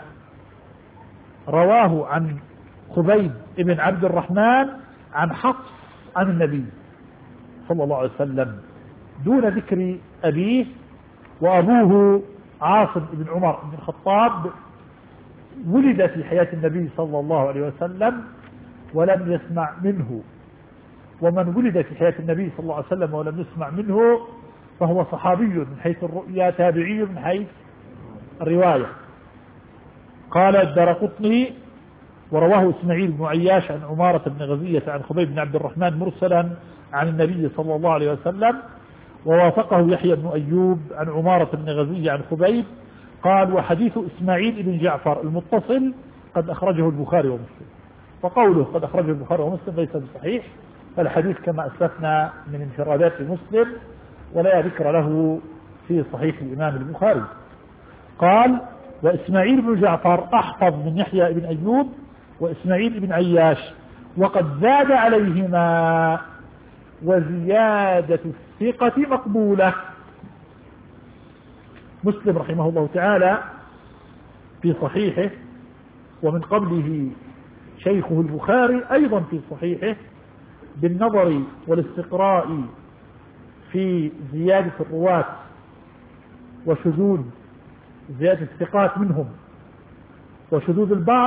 رواه عن خبيب بن عبد الرحمن عن حفص عن النبي صلى الله عليه وسلم دون ذكر أبيه. وأبوه عاصم بن عمر بن الخطاب ولد في حياة النبي صلى الله عليه وسلم ولم يسمع منه، ومن ولد في حياة النبي صلى الله عليه وسلم ولم يسمع منه فهو صحابي من حيث الرؤيا، تابعي من حيث الرواية. قال الدارقطني ورواه إسماعيل بن عياش عن عمارة بن غزية عن خبيب بن عبد الرحمن مرسلا عن النبي صلى الله عليه وسلم، ووافقه يحيى بن أيوب عن عمارة بن غزية عن خبيب. قال وحديث إسماعيل بن جعفر المتصل قد أخرجه البخاري ومسلم، وقوله قد أخرجه البخاري ومسلم ليس بصحيح، فالحديث كما أسلفنا من انفرادات مسلم ولا ذكر له في صحيح الإمام البخاري. قال وإسماعيل بن جعفر أحفظ من يحيى بن أيوب وإسماعيل بن عياش، وقد زاد عليهما، وزيادة الثقة مقبولة. مسلم رحمه الله تعالى في صحيحه، ومن قبله شيخه البخاري أيضا في صحيحه، بالنظر والاستقراء في زيادة الرواة وشذوذ زيادة الثقات منهم وشذوذ البعض،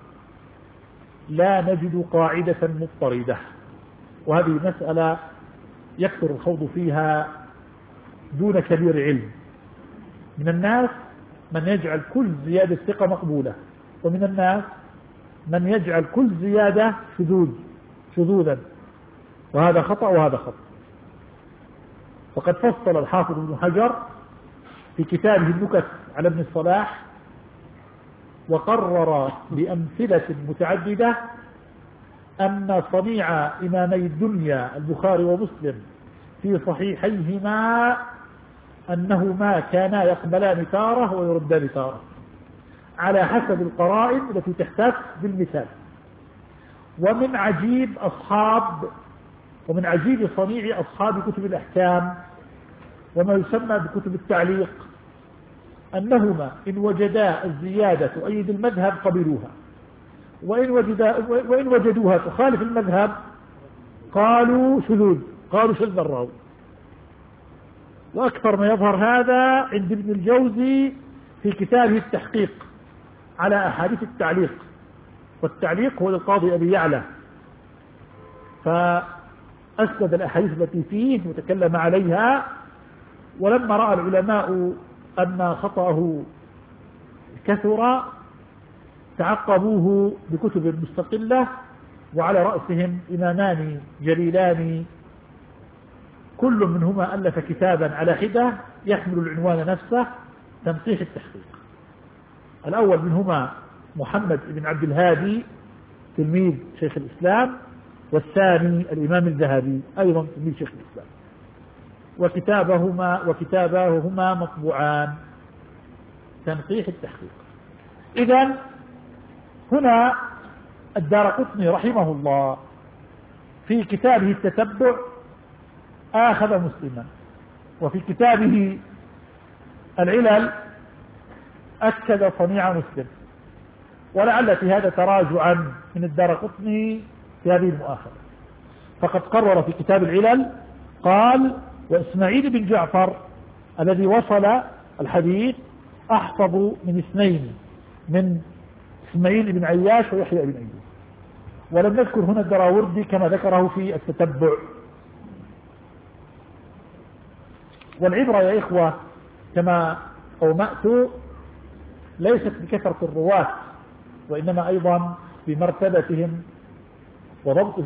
لا نجد قاعدة مضطردة، وهذه مسألة يكثر الخوض فيها دون كبير علم. من الناس من يجعل كل زيادة ثقة مقبولة، ومن الناس من يجعل كل زيادة شذوذا، وهذا خطأ وهذا خطأ. وقد فصل الحافظ ابن حجر في كتابه النكت على ابن الصلاح، وقرر بأمثلة متعددة أن صنيع إمامي الدنيا البخاري ومسلم في صحيحيهما أنهما كانا يقبلان تارة ويردان تارة على حسب القرائن التي تحتاج بالمثال. ومن عجيب صنيع أصحاب كتب الأحكام وما يسمى بكتب التعليق أنهما إن وجدا الزيادة تؤيد المذهب قبلوها، وإن وجدوها تخالف المذهب قالوا شذ الراوي. وأكثر ما يظهر هذا عند ابن الجوزي في كتابه التحقيق على أحاديث التعليق، والتعليق هو للقاضي أبي يعلى، فأسند الأحاديث التي فيه وتكلم عليها. ولما رأى العلماء أن خطأه كثر تعقبوه بكتب مستقلة، وعلى رأسهم إمامان جليلان كل منهما ألف كتابا على حدة يحمل العنوان نفسه، تنقيح التحقيق. الأول منهما محمد بن عبد الهادي تلميذ شيخ الإسلام، والثاني الإمام الذهبي أيضا تلميذ شيخ الإسلام، وكتاباهما مطبوعان، تنقيح التحقيق. إذن هنا الدارقطني رحمه الله في كتابه التتبع آخذ مسلما، وفي كتابه العلل أكد صنيع مسلم، ولعل في هذا تراجعا من الدارقطني في هذه المؤاخذة، فقد قرر في كتاب العلل قال: وإسماعيل بن جعفر الذي وصل الحديث أحفظ من اثنين، من إسماعيل بن عياش ويحيى بن أيوب. ولم نذكر هنا الدراوردي كما ذكره في التتبع. والعبرة يا إخوة كما أومأت ليست بكثرة الرواة، وإنما أيضا بمرتبتهم وضبطهم.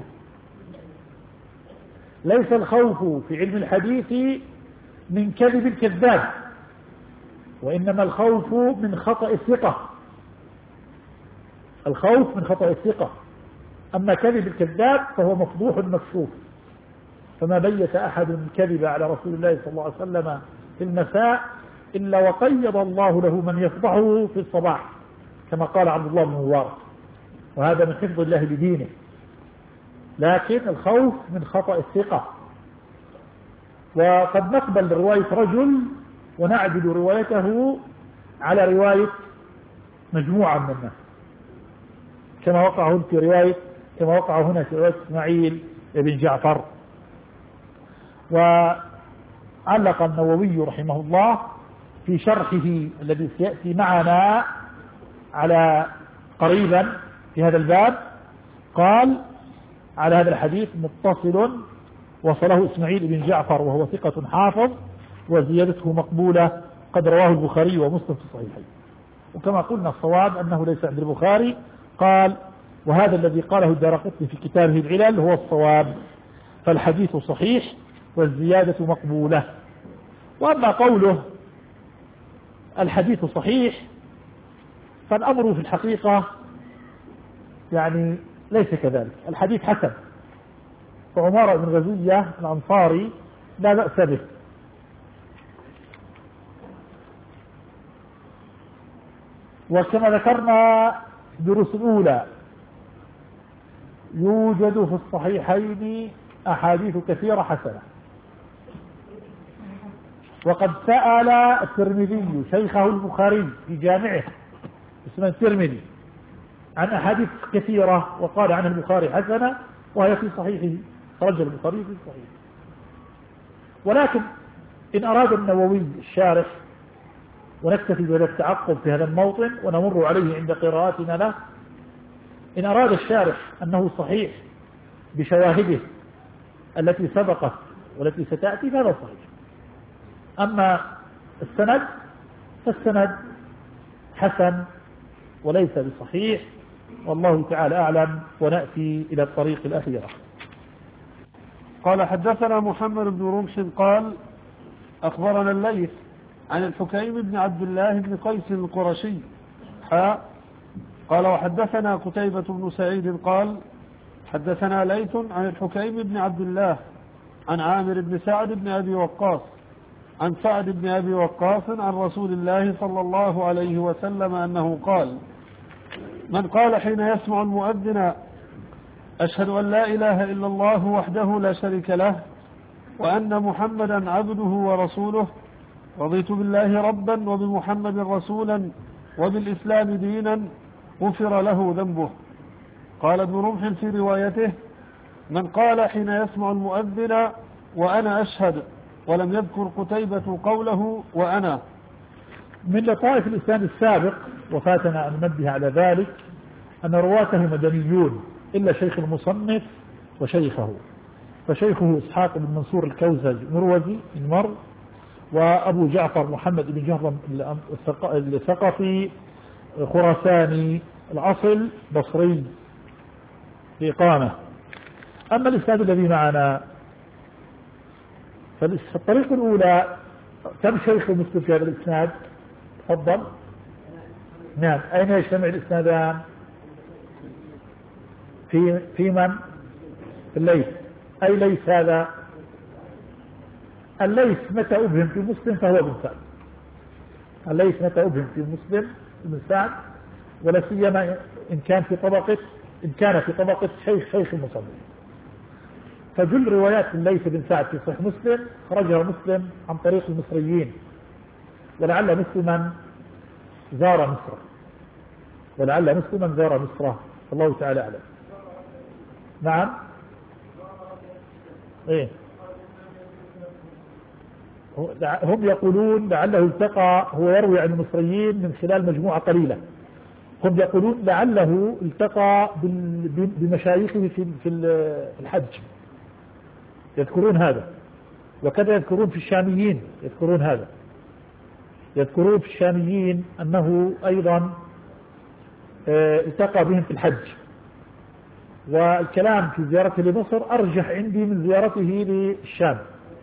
ليس الخوف في علم الحديث من كذب الكذاب، وإنما الخوف من خطأ الثقة. الخوف من خطأ الثقة، أما كذب الكذاب فهو مفضوح مكشوف. فما بيت أحد الكذب على رسول الله صلى الله عليه وسلم في المساء إلا وقيض الله له من يفضحه في الصباح، كما قال عبد الله بن مبارك، وهذا من حفظ الله لدينه. لكن الخوف من خطأ الثقة، وقد نقبل رواية رجل ونعدل روايته على رواية مجموعة من الناس، كما وقع هنا في رواية إسماعيل بن جعفر. وعلق النووي رحمه الله في شرحه الذي سيأتي معنا على قريبا في هذا الباب، قال: على هذا الحديث متصل وصله إسماعيل بن جعفر وهو ثقة حافظ، وزيادته مقبولة، قد رواه البخاري ومسلم في الصحيحين. وكما قلنا الصواب أنه ليس عند البخاري. قال: وهذا الذي قاله الدارقطني في كتابه العلل هو الصواب، فالحديث صحيح والزيادة مقبولة. وأما قوله الحديث صحيح فالأمر في الحقيقة يعني ليس كذلك. الحديث حسن، فعمارة بن غزية الأنصاري لا بأس به، وكما ذكرنا دروس الأولى يوجد في الصحيحين أحاديث كثيرة حسنة. وقد سأل الترمذي شيخه البخاري في جامعه اسمه الترمذي عن أحاديث كثيرة، وقال عنها البخاري حسنة وهي في صحيحه، خرج البخاري في صحيحه. ولكن إن أراد النووي الشارح، ونكتفي بهذا التعقب في هذا الموطن ونمر عليه عند قراءتنا له، إن أراد الشارح أنه صحيح بشواهده التي سبقت والتي ستأتي فهذا صحيح. أما السند فالسند حسن وليس بصحيح، والله تعالى أعلم. ونأتي إلى الطريق الأخيرة. قال: حدثنا محمد بن رمح قال: أخبرنا الليث عن الحكيم بن عبد الله بن قيس القرشي قال: وحدثنا قتيبة بن سعيد قال: حدثنا ليث عن الحكيم بن عبد الله عن عامر بن سعد بن أبي وقاص عن سعد بن أبي وقاص عن رسول الله صلى الله عليه وسلم أنه قال: من قال حين يسمع المؤذن: أشهد أن لا إله إلا الله وحده لا شريك له وأن محمدا عبده ورسوله، رضيت بالله ربا وبمحمد رسولا وبالإسلام دينا، غفر له ذنبه. قال ابن رمح في روايته: من قال حين يسمع المؤذن وأنا أشهد، ولم يذكر قتيبة قوله وأنا. من لطائف الإسلام السابق، وفاتنا أن ننبه على ذلك، أن رواته مدنيون إلا شيخ المصنف وشيخه، فشيخه إسحاق بن منصور الكوزج مروزي المر، وأبو جعفر محمد بن جهرم الثقفي خراساني الأصل بصري بإقامة. أما الإسناد الذي معنا فالطريق الأولى كم شيخ مسلم في هذا الإسناد؟ تفضل. نعم. أين يجتمع الإسنادان؟ في من؟ في الليث. أي ليث هذا؟ الليث متى أبهم في مسلم فهو ابن سعد. الليث متى أبهم في مسلم ابن سعد، ولا سيما إن كان في طبقة شيخ المصنف. فجل روايات الليث بن سعد في صحيح مسلم خرجها مسلم عن طريق المصريين، ولعل مسلما زار مصر، الله تعالى أعلم. نعم. إيه؟ هم يقولون لعله التقى، هو يروي عن المصريين من خلال مجموعة قليلة. هم يقولون لعله التقى بمشايخه في الحج، يذكرون هذا. وكذا يذكرون في الشاميين، يذكرون في الشاميين أنه أيضا التقى بهم في الحج. والكلام في زيارته لمصر أرجح عندي من زيارته للشام.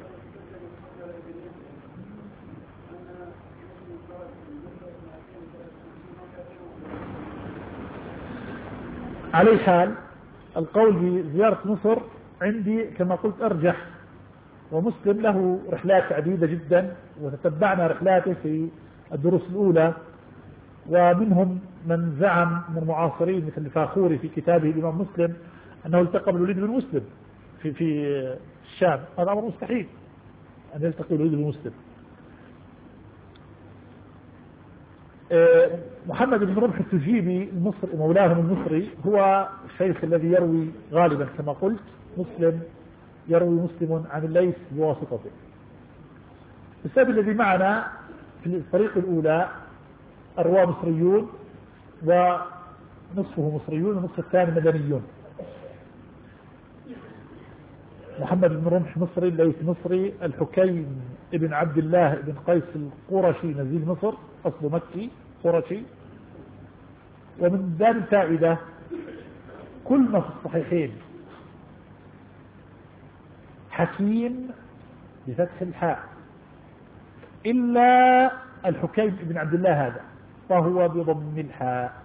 على حال القول بزيارة مصر عندي كما قلت أرجح، ومسلم له رحلات عديدة جدا، وتتبعنا رحلاته في الدروس الأولى. ومنهم من زعم من المعاصرين مثل الفاخوري في كتابه الإمام مسلم أنه التقى بالوليد بن مسلم في الشام. هذا أمر مستحيل أن يلتقي بالوليد بن مسلم. محمد بن رمح التجيبي المصري مولاهم المصري هو الشيخ الذي يروي غالبا كما قلت يروي مسلم عن الليث بواسطته. السبب الذي معنا في الطريق الأولى الرواة مصريون، ونصفه مصريون والنصف الثاني مدنيون. محمد بن رمح مصري، الليث مصري، الحكيم ابن عبد الله ابن قيس القرشي نزيل مصر، أصله مكي قرشي. ومن باب الفائدة كل ما في الصحيحين حكيم بفتح الحاء إلا الحكيم ابن عبد الله هذا فهو بضم الحاء.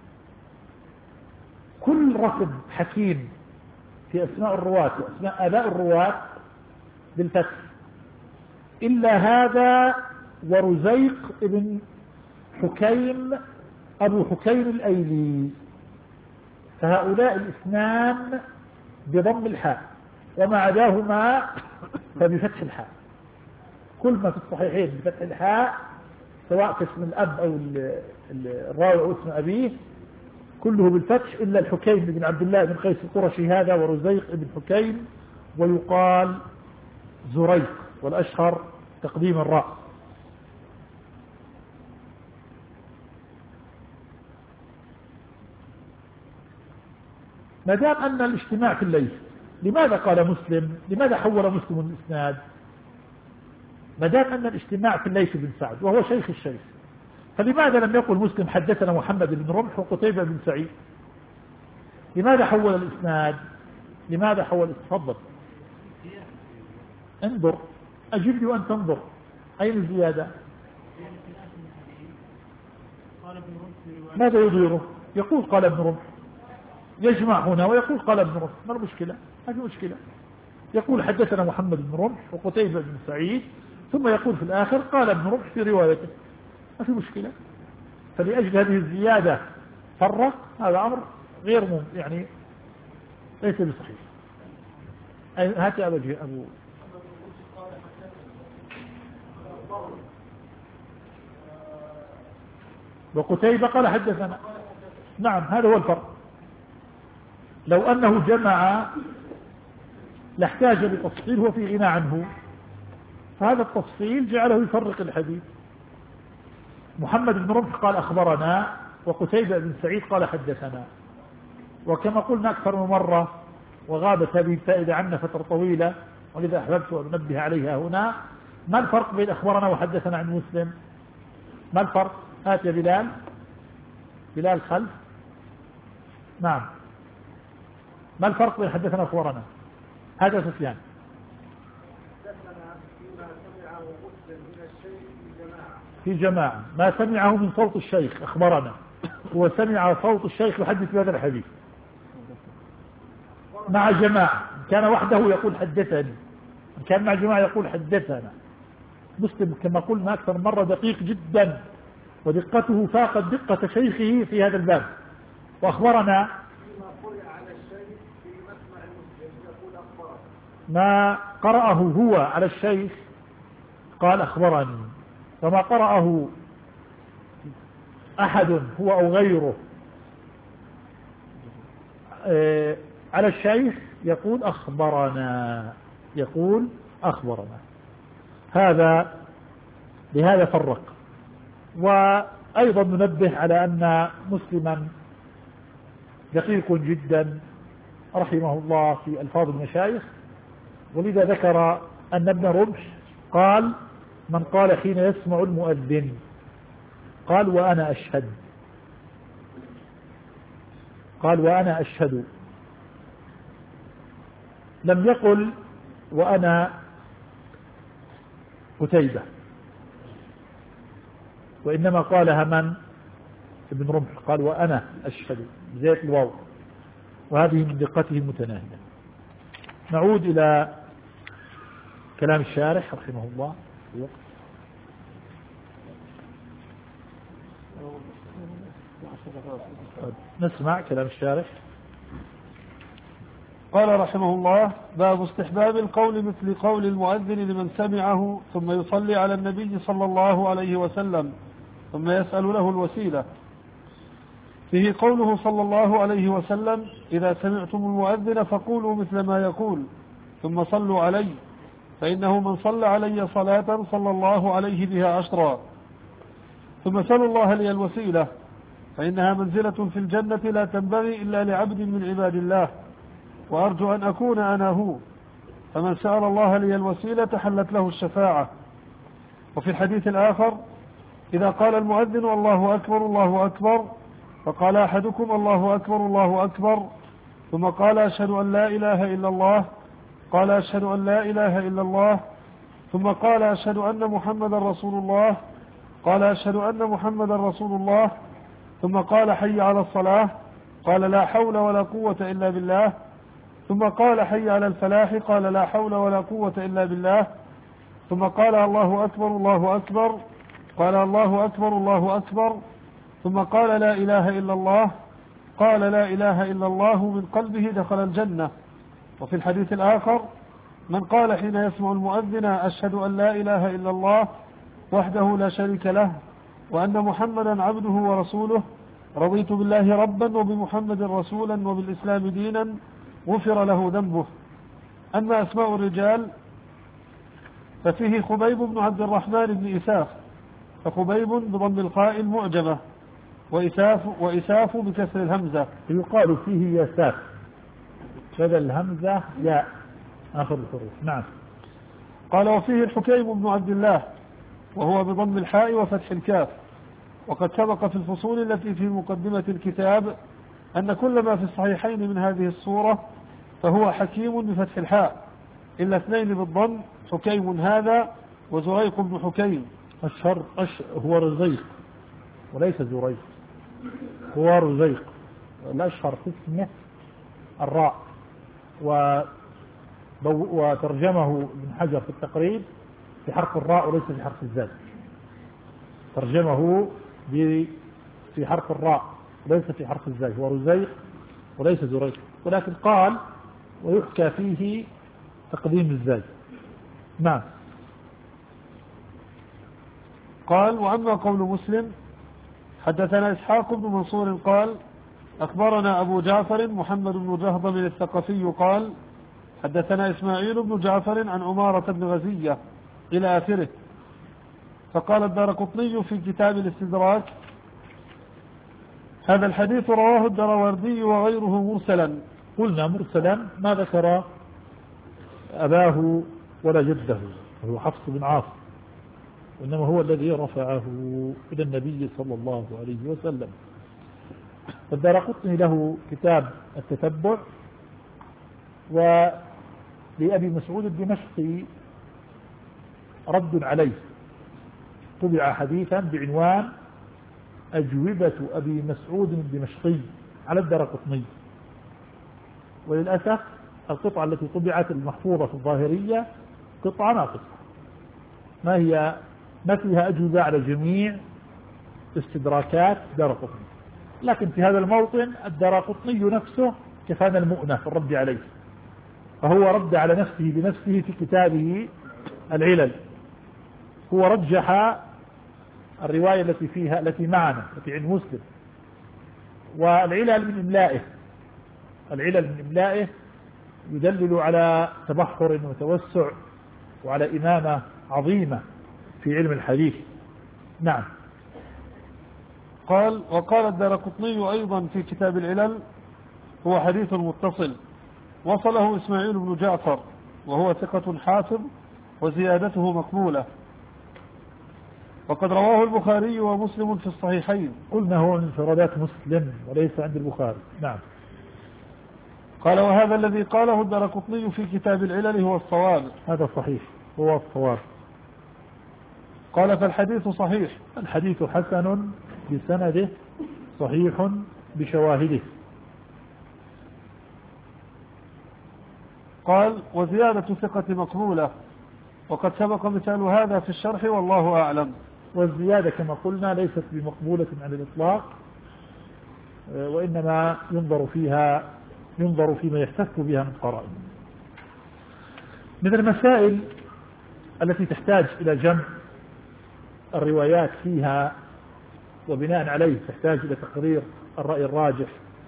كل رقم حكيم في أسماء الرواة وأسماء آباء الرواة بالفتح إلا هذا ورزيق ابن حكيم أبو حكيم الأيلي، فهؤلاء الاثنان بضم الحاء، وما عداهما فبفتح الحاء. كل ما في الصحيحين بفتح الحاء سواء كاسم الأب أو الراوي أو اسم أبيه كله بالفتح إلا الحكيم بن عبد الله بن قيس القرشي هذا ورزيق بن حكيم، ويقال زريق، والأشهر تقديم الراء. ما دام أن الاجتماع في الليث، لماذا قال مسلم؟ لماذا حول مسلم الإسناد؟ ما دام أن الاجتماع في الليث بن سعد وهو شيخ الشيخ، فلماذا لم يقل مسلم حدثنا محمد بن رمح وقتيبة بن سعيد؟ لماذا حول الإسناد؟ لماذا حول؟ تفضل انظر، أجب لي وأن تنظر. أين الزيادة؟ ماذا يظهره؟ يقول قال ابن رمح، يجمع هنا ويقول قال ابن رمح، ما المشكلة؟ ما في مشكلة. يقول حدثنا محمد بن رمح وقتيبة بن سعيد، ثم يقول في الآخر قال ابن رمح في روايته، ما في مشكلة. فلأجل هذه الزيادة فرق، هذا أمر غير يعني ليس بصحيح. هات يا أبو وقتيبة قال حدثنا. نعم، هذا هو الفرق. لو أنه جمع لاحتاج لتفصيل هو في غنى عنه، فهذا التفصيل جعله يفرق الحديث. محمد بن رمح قال أخبرنا، وقتيبة بن سعيد قال حدثنا. وكما قلنا أكثر من مرة وغابت هذه الفائدة عنا فترة طويلة، ولذا أحببت أن أنبه عليها هنا. ما الفرق بين أخبرنا وحدثنا عن مسلم؟ ما الفرق؟ هات يا بلال خلف. نعم، ما الفرق بين حدثنا وأخبرنا؟ هذا سفيان. في جماعة ما سمعه من صوت الشيخ أخبرنا، هو سمع صوت الشيخ يحدث بهذا الحديث مع جماعة، كان وحده يقول حدثني، كان مع جماعة يقول حدثنا. مسلم كما قلنا أكثر مرة دقيق جدا، ودقته فاقت دقة شيخه في هذا الباب. وأخبرنا ما قرأه هو على الشيخ قال أخبرني، وما قرأه أحد هو أو غيره على الشيخ يقول أخبرنا، يقول أخبرنا. هذا بهذا فرق. وأيضا ننبه على أن مسلما دقيق جدا رحمه الله في ألفاظ المشايخ، ولذا ذكر أن ابن رمح قال من قال حين يسمع المؤذن قال وأنا أشهد، قال وأنا أشهد، لم يقل وأنا قتيبة، وإنما قالها من؟ ابن رمح، قال وأنا أشهد بزيت الواو، وهذه من دقته المتناهية. نعود إلى كلام الشارح رحمه الله. نسمع كلام الشارح. قال رحمه الله: باب استحباب القول مثل قول المؤذن لمن سمعه ثم يصلي على النبي صلى الله عليه وسلم ثم يسأل له الوسيلة. فيه قوله صلى الله عليه وسلم: إذا سمعتم المؤذن فقولوا مثل ما يقول ثم صلوا علي، فإنه من صلى علي صلاة صلى الله عليه بها 10. ثم سألوا الله لي الوسيلة، فإنها منزلة في الجنة لا تنبغي إلا لعبد من عباد الله، وأرجو أن أكون أنا هو، فمن سأل الله لي الوسيلة حلت له الشفاعة. وفي الحديث الآخر: إذا قال المؤذن الله أكبر الله أكبر، فقال أحدكم الله أكبر الله أكبر، ثم قال أشهد أن لا إله إلا الله، قال أشهد أن لا إله إلا الله، ثم قال أشهد أن محمد رسول الله، قال أشهد أن محمد رسول الله، ثم قال حي على الصلاة، قال لا حول ولا قوة إلا بالله، ثم قال حي على الفلاح، قال لا حول ولا قوة إلا بالله، ثم قال الله أكبر الله أكبر، قال الله أكبر الله أكبر، ثم قال لا إله إلا الله، قال لا إله إلا الله، من قلبه دخل الجنة. وفي الحديث الآخر: من قال حين يسمع المؤذن أشهد أن لا إله إلا الله وحده لا شريك له وأن محمدا عبده ورسوله، رضيت بالله ربا وبمحمد رسولا وبالإسلام دينا، غفر له ذنبه. أما أسماء الرجال ففيه خبيب بن عبد الرحمن بن إساف، فخبيب بضم الخاء المعجمة، وإساف بكسر الهمزة. يقال فيه يساف بدل الهمزة ياء آخر الحروف. نعم. قال: وفيه الحكيم بن عبد الله، وهو بضم الحاء وفتح الكاف. وقد سبق في الفصول التي في مقدمة الكتاب أن كل ما في الصحيحين من هذه الصورة فهو حكيم بفتح الحاء، إلا اثنين بالضم: حكيم هذا وزريق بن حكيم. هو رزيق وليس زريق، هو رزيق. الأشهر في اسمه الراء، وترجمه ابن حجر في التقريب بحرف الراء وليس بحرف الزاي، ترجمه في حرف الراء وليس في حرف الزاي، هو رزيق وليس زريق، ولكن قال ويحكى فيه تقديم الزاي. نعم. قال: وأما قول مسلم: حدثنا إسحاق بن منصور قال: أخبرنا أبو جعفر محمد بن جهضم الثقفي قال: حدثنا إسماعيل بن جعفر عن عمارة بن غزية إلى آخره. فقال الدارقطني في كتاب الاستدراك: هذا الحديث رواه الدراوردي وغيره مرسلا. قلنا مرسلا ما ذكر أباه ولا جده، وهو حفص بن عاصم، وإنما هو الذي رفعه إلى النبي صلى الله عليه وسلم. فالدارقطني له كتاب التتبع، ولأبي مسعود الدمشقي رد عليه طبع حديثا بعنوان أجوبة أبي مسعود الدمشقي على الدارقطني. وللأسف القطعة التي طبعت المحفوظة في الظاهرية قطعة ناقصة، ما فيها أجوبة على جميع استدراكات الدارقطني. لكن في هذا الموطن الدارقطني نفسه كفانا المؤنة في الرد عليه، فهو رد على نفسه بنفسه في كتابه العلل. هو رجح الرواية التي معنا التي عند مسلم، والعلل من إملائه يدلل على تبحر وتوسع وعلى إمامة عظيمة في علم الحديث. نعم. وقال الدارقطني أيضا في كتاب العلل: هو حديث متصل وصله إسماعيل بن جعفر وهو ثقة حافظ وزيادته مقبولة، وقد رواه البخاري ومسلم في الصحيحين. قلنا هو من انفرادات مسلم وليس عند البخاري. نعم. قال: وهذا الذي قاله الدارقطني في كتاب العلل هو الصواب. هذا صحيح، هو الصواب. قال: فالحديث صحيح. الحديث حسن بسنده صحيح بشواهده. قال: وزيادة ثقة مقبولة، وقد سبق مثال هذا في الشرح والله أعلم. والزيادة كما قلنا ليست بمقبولة على الإطلاق، وإنما ينظر فيما يحتف بها من قرائن. من المسائل التي تحتاج إلى جمع الروايات فيها وبناء عليه تحتاج إلى تقرير الرأي الراجح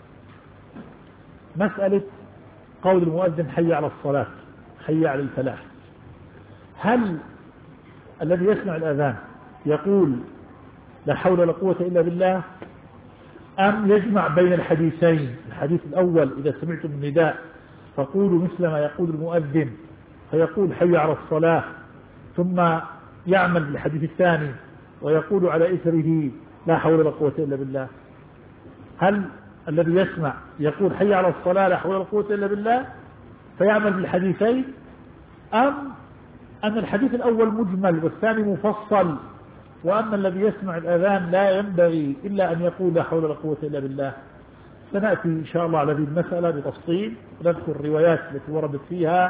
مسألة قول المؤذن: حي على الصلاة، حي على الفلاح. هل الذي يسمع الأذان يقول لا حول ولا قوة إلا بالله، أم يجمع بين الحديثين؟ الحديث الأول: إذا سمعتم النداء فقولوا مثل ما يقول المؤذن، فيقول حي على الصلاة، ثم يعمل بالحديث الثاني ويقول على إثره لا حول ولا قوة إلا بالله. هل الذي يسمع يقول حي على الصلاة لا حول ولا قوة إلا بالله فيعمل بالحديثين، أم أن الحديث الأول مجمل والثاني مفصل، وأما الذي يسمع الأذان لا ينبغي إلا أن يقول لا حول ولا قوة إلا بالله؟ سنأتي إن شاء الله على هذه المسألة بتفصيل ونذكر الروايات التي وردت فيها.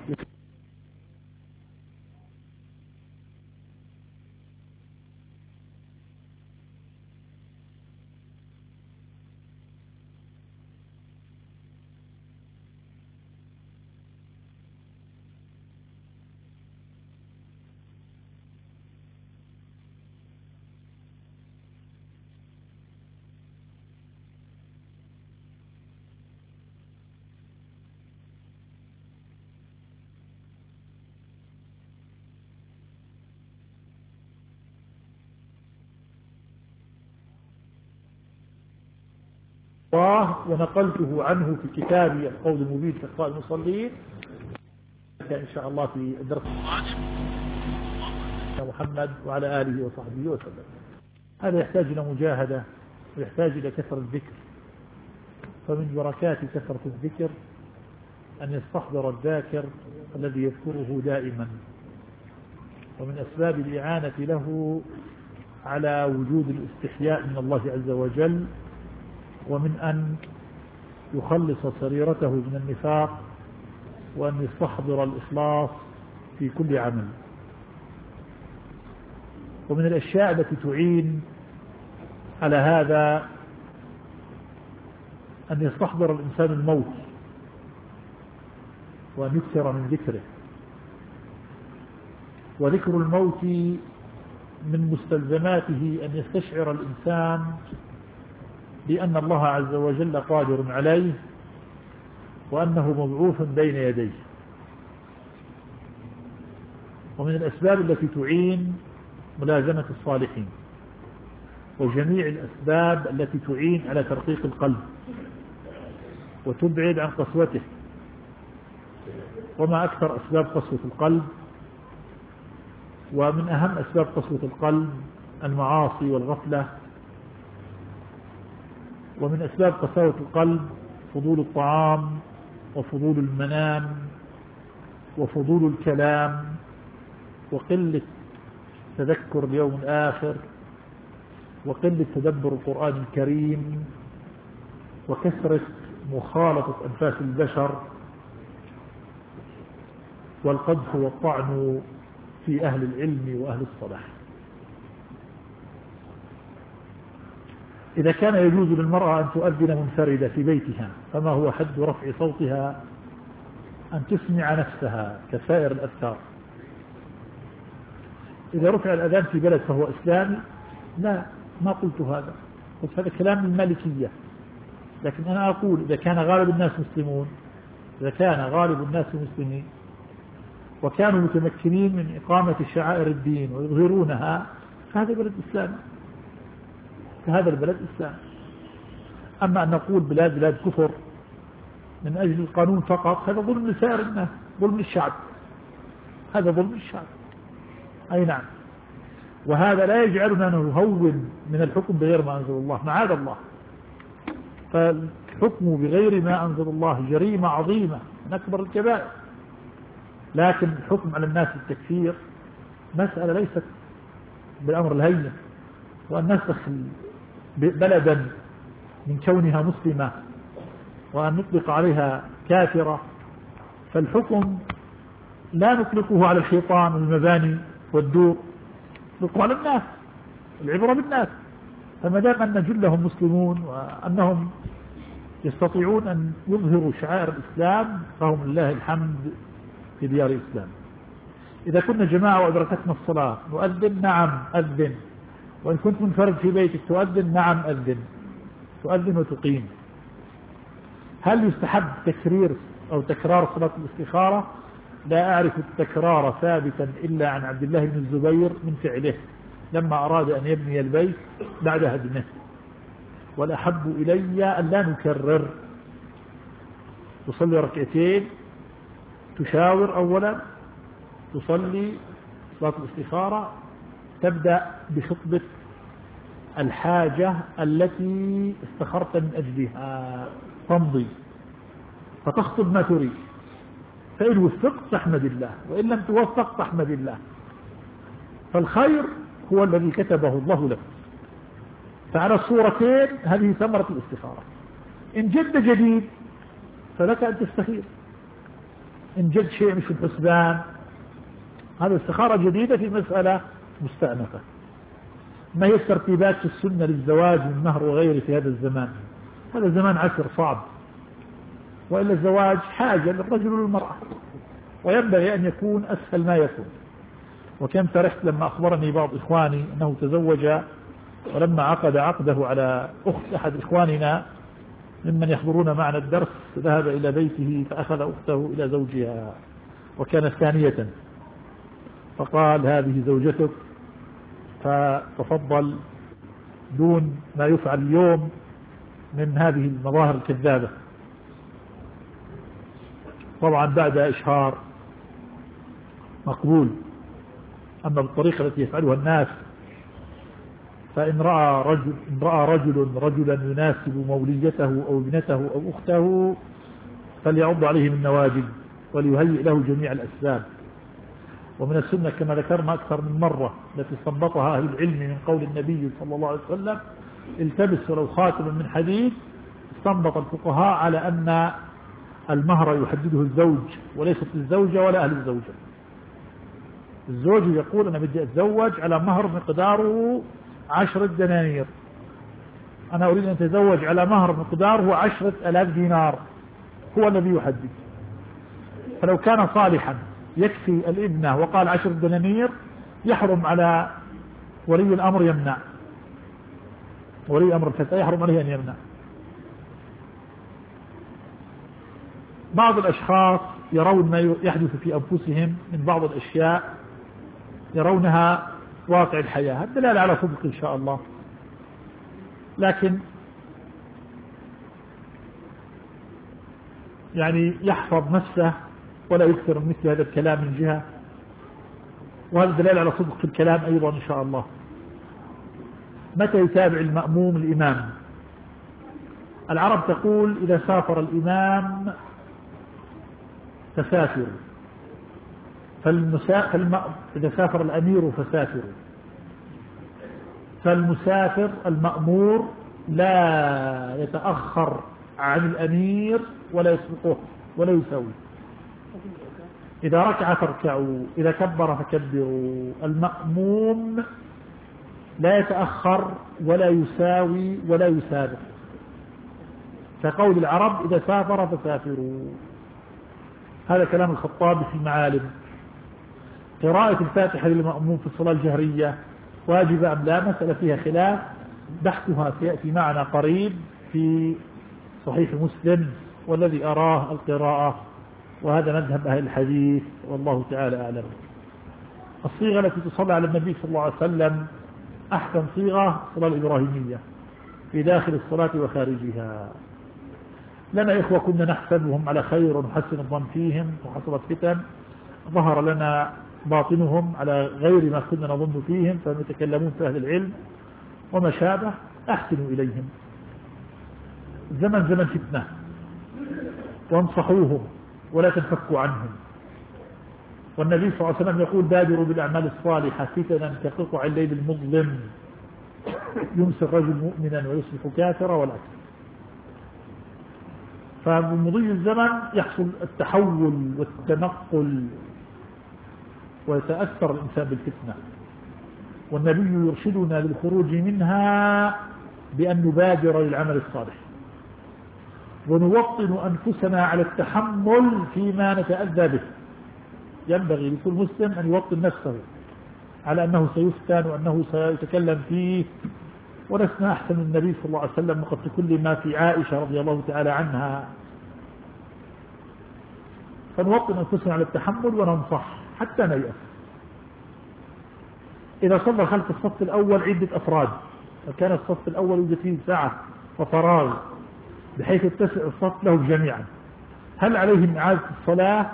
ونقلته عنه في كتابي القول المبين في أخطاء المصلين إن شاء الله في الدرس محمد وعلى آله وصحبه وسلم. هذا يحتاج إلى مجاهدة ويحتاج إلى كثرة الذكر، فمن بركات كثرة الذكر أن يستحضر الذاكر الذي يذكره دائما، ومن أسباب الإعانة له على وجود الاستحياء من الله عز وجل، ومن أن يخلص سريرته من النفاق، وأن يستحضر الإخلاص في كل عمل. ومن الأشياء التي تعين على هذا أن يستحضر الإنسان الموت وأن يكثر من ذكره. وذكر الموت من مستلزماته أن يستشعر الإنسان بأن الله عز وجل قادر عليه، وأنه مبعوث بين يديه. ومن الأسباب التي تعين ملازمة الصالحين، وجميع الأسباب التي تعين على ترقيق القلب وتبعد عن قسوته. وما أكثر أسباب قسوة القلب، ومن أهم أسباب قسوة القلب المعاصي والغفلة. ومن أسباب قساوة القلب فضول الطعام وفضول المنام وفضول الكلام وقلة تذكر اليوم الآخر، وقلة تدبر القرآن الكريم، وكثرة مخالطة أنفاس البشر، والقذف والطعن في أهل العلم وأهل الصلاح. إذا كان يجوز للمرأة أن تؤذن منفردة في بيتها، فما هو حد رفع صوتها أن تسمع نفسها كسائر الأذكار؟ إذا رفع الأذان في بلد فهو إسلامي؟ لا، ما قلت هذا، قلت هذا كلام المالكية. لكن أنا أقول إذا كان غالب الناس مسلمون، إذا كان غالب الناس مسلمين وكانوا متمكنين من إقامة شعائر الدين ويظهرونها، فهذا بلد إسلامي، فهذا البلد إسلامي. أما أن نقول بلاد كفر من أجل القانون فقط، هذا ظلم لسائر الناس، ظلم للشعب، هذا ظلم للشعب. أي نعم. وهذا لا يجعلنا نهون من الحكم بغير ما أنزل الله، معاذ الله. فالحكم بغير ما أنزل الله جريمة عظيمة من أكبر الكبائر. لكن الحكم على الناس بالتكفير مسألة ليست بالأمر الهين، وأن نسخ بلدا من كونها مسلمة وأن نطلق عليها كافرة، فالحكم لا نطلقه على الحيطان والمباني والدور، نطلقه على الناس، العبرة بالناس. فما دام أن جلهم مسلمون وأنهم يستطيعون أن يظهروا شعائر الإسلام، فهم لله الحمد في ديار الإسلام. إذا كنا جماعة وأدركتنا الصلاة نؤذن؟ نعم أذن. وإن كنت منفرد في بيتك تؤذن؟ نعم أذن، تؤذن وتقيم. هل يستحب تكرير أو تكرار صلاة الاستخارة؟ لا أعرف التكرار ثابتا إلا عن عبد الله بن الزبير من فعله لما أراد أن يبني البيت بعد هدمه. والأحب إلي أن لا نكرر، تصلي ركعتين، تشاور أولا، تصلي صلاة الاستخارة، تبدأ بخطبة الحاجة التي استخرت من أجلها، تمضي فتخطب ما تريد، فإن وفقت تحمد الله، وإن لم توفق تحمد الله. فالخير هو الذي كتبه الله لك. فعلى الصورتين هذه ثمرة الاستخارة. إن جد جديد فلك أن تستخير، إن جد شيء مش الحسبان، هذا استخارة جديدة في مسألة مستأنفة. ما هي الترتيبات في السنة للزواج من مهر وغيره في هذا الزمان؟ هذا الزمان عسر صعب، وإلا الزواج حاجة للرجل والمرأة، وينبغي أن يكون أسهل ما يكون. وكم فرحت لما أخبرني بعض إخواني أنه تزوج، ولما عقد عقده على أخت أحد إخواننا ممن يحضرون معنا الدرس، ذهب إلى بيته فأخذ أخته إلى زوجها وكانت ثانية، فقال هذه زوجتك فتفضل، دون ما يفعل اليوم من هذه المظاهر الكذابة. طبعا بعد إشهار مقبول. أما بالطريقة التي يفعلها الناس، فإن رأى رجل رجلا يناسب موليته أو ابنته أو أخته فليعض عليه من نواجذ وليهيئ له جميع الأسباب. ومن السنة كما ذكرنا أكثر من مرة التي استنبطها أهل العلم من قول النبي صلى الله عليه وسلم التبس ولو خاتما من حديد، استنبط الفقهاء على أن المهر يحدده الزوج وليست الزوجة ولا أهل الزوجة. الزوج يقول أنا بدي أتزوج على مهر مقداره 10 دنانير، أنا أريد أن أتزوج على مهر مقداره 10,000 دينار، هو الذي يحدد. فلو كان صالحا يكفي الابنة وقال 10 دنانير، يحرم على ولي الأمر يمنع، ولي أمر الفتاة يحرم عليه أن يمنع. بعض الأشخاص يرون ما يحدث في أنفسهم من بعض الأشياء يرونها واقع الحياة، الدلالة على صدق إن شاء الله، لكن يعني يحفظ نفسه ولا يكثر من مثل هذا الكلام من جهة، وهذا دلالة على صدق الكلام أيضا إن شاء الله. متى يتابع المأموم الإمام؟ العرب تقول إذا سافر الإمام فسافروا، إذا سافر الأمير فسافروا. فالمسافر المأمور لا يتأخر عن الأمير ولا يسبقه ولا يسوي. إذا ركع فاركعوا، إذا كبر فكبروا. المأموم لا يتأخر ولا يساوي ولا يسابق، كقول العرب إذا سافر فسافروا. هذا كلام الخطابي في المعالم. قراءة الفاتحة للمأموم في الصلاة الجهرية واجبة أم لا؟ مسألة فيها خلاف، بحثها سيأتي معنا قريب في صحيح مسلم، والذي أراه القراءة، وهذا مذهب أهل الحديث والله تعالى أعلم. الصيغة التي تصلى على النبي صلى الله عليه وسلم أحسن صيغة الصلاة الإبراهيمية في داخل الصلاة وخارجها. لنا إخوة كنا نحسبهم على خير ونحسن الظن فيهم، وحصلت فتن ظهر لنا باطنهم على غير ما كنا نظن فيهم، فهم يتكلمون في أهل العلم وما شابه. أحسنوا إليهم، زمن فتنة، وانصحوهم ولا تنفكوا عنهم. والنبي صلى الله عليه وسلم يقول بادروا بالأعمال الصالحة فتنا كقطع الليل المظلم يمسي الرجل مؤمنا ويصبح كافرا والعكس. فبمضي الزمن يحصل التحول والتنقل ويتأثر الإنسان بالفتنة، والنبي يرشدنا للخروج منها بأن نبادر للعمل الصالح ونوطن أنفسنا على التحمل فيما نتأذى به. ينبغي لكل مسلم أن يوطن نفسه على أنه سيفتن وأنه سيتكلم فيه، ولسنا أحسن من النبي صلى الله عليه وسلم وقد كل ما في عائشة رضي الله تعالى عنها. فنوطن أنفسنا على التحمل وننصح حتى نيأس. إذا صلى خلف الصف الأول عدة أفراد، وكان الصف الأول يوجد فيه سعة وفراغ بحيث يتسع الصف له جميعا، هل عليهم إعادة الصلاة؟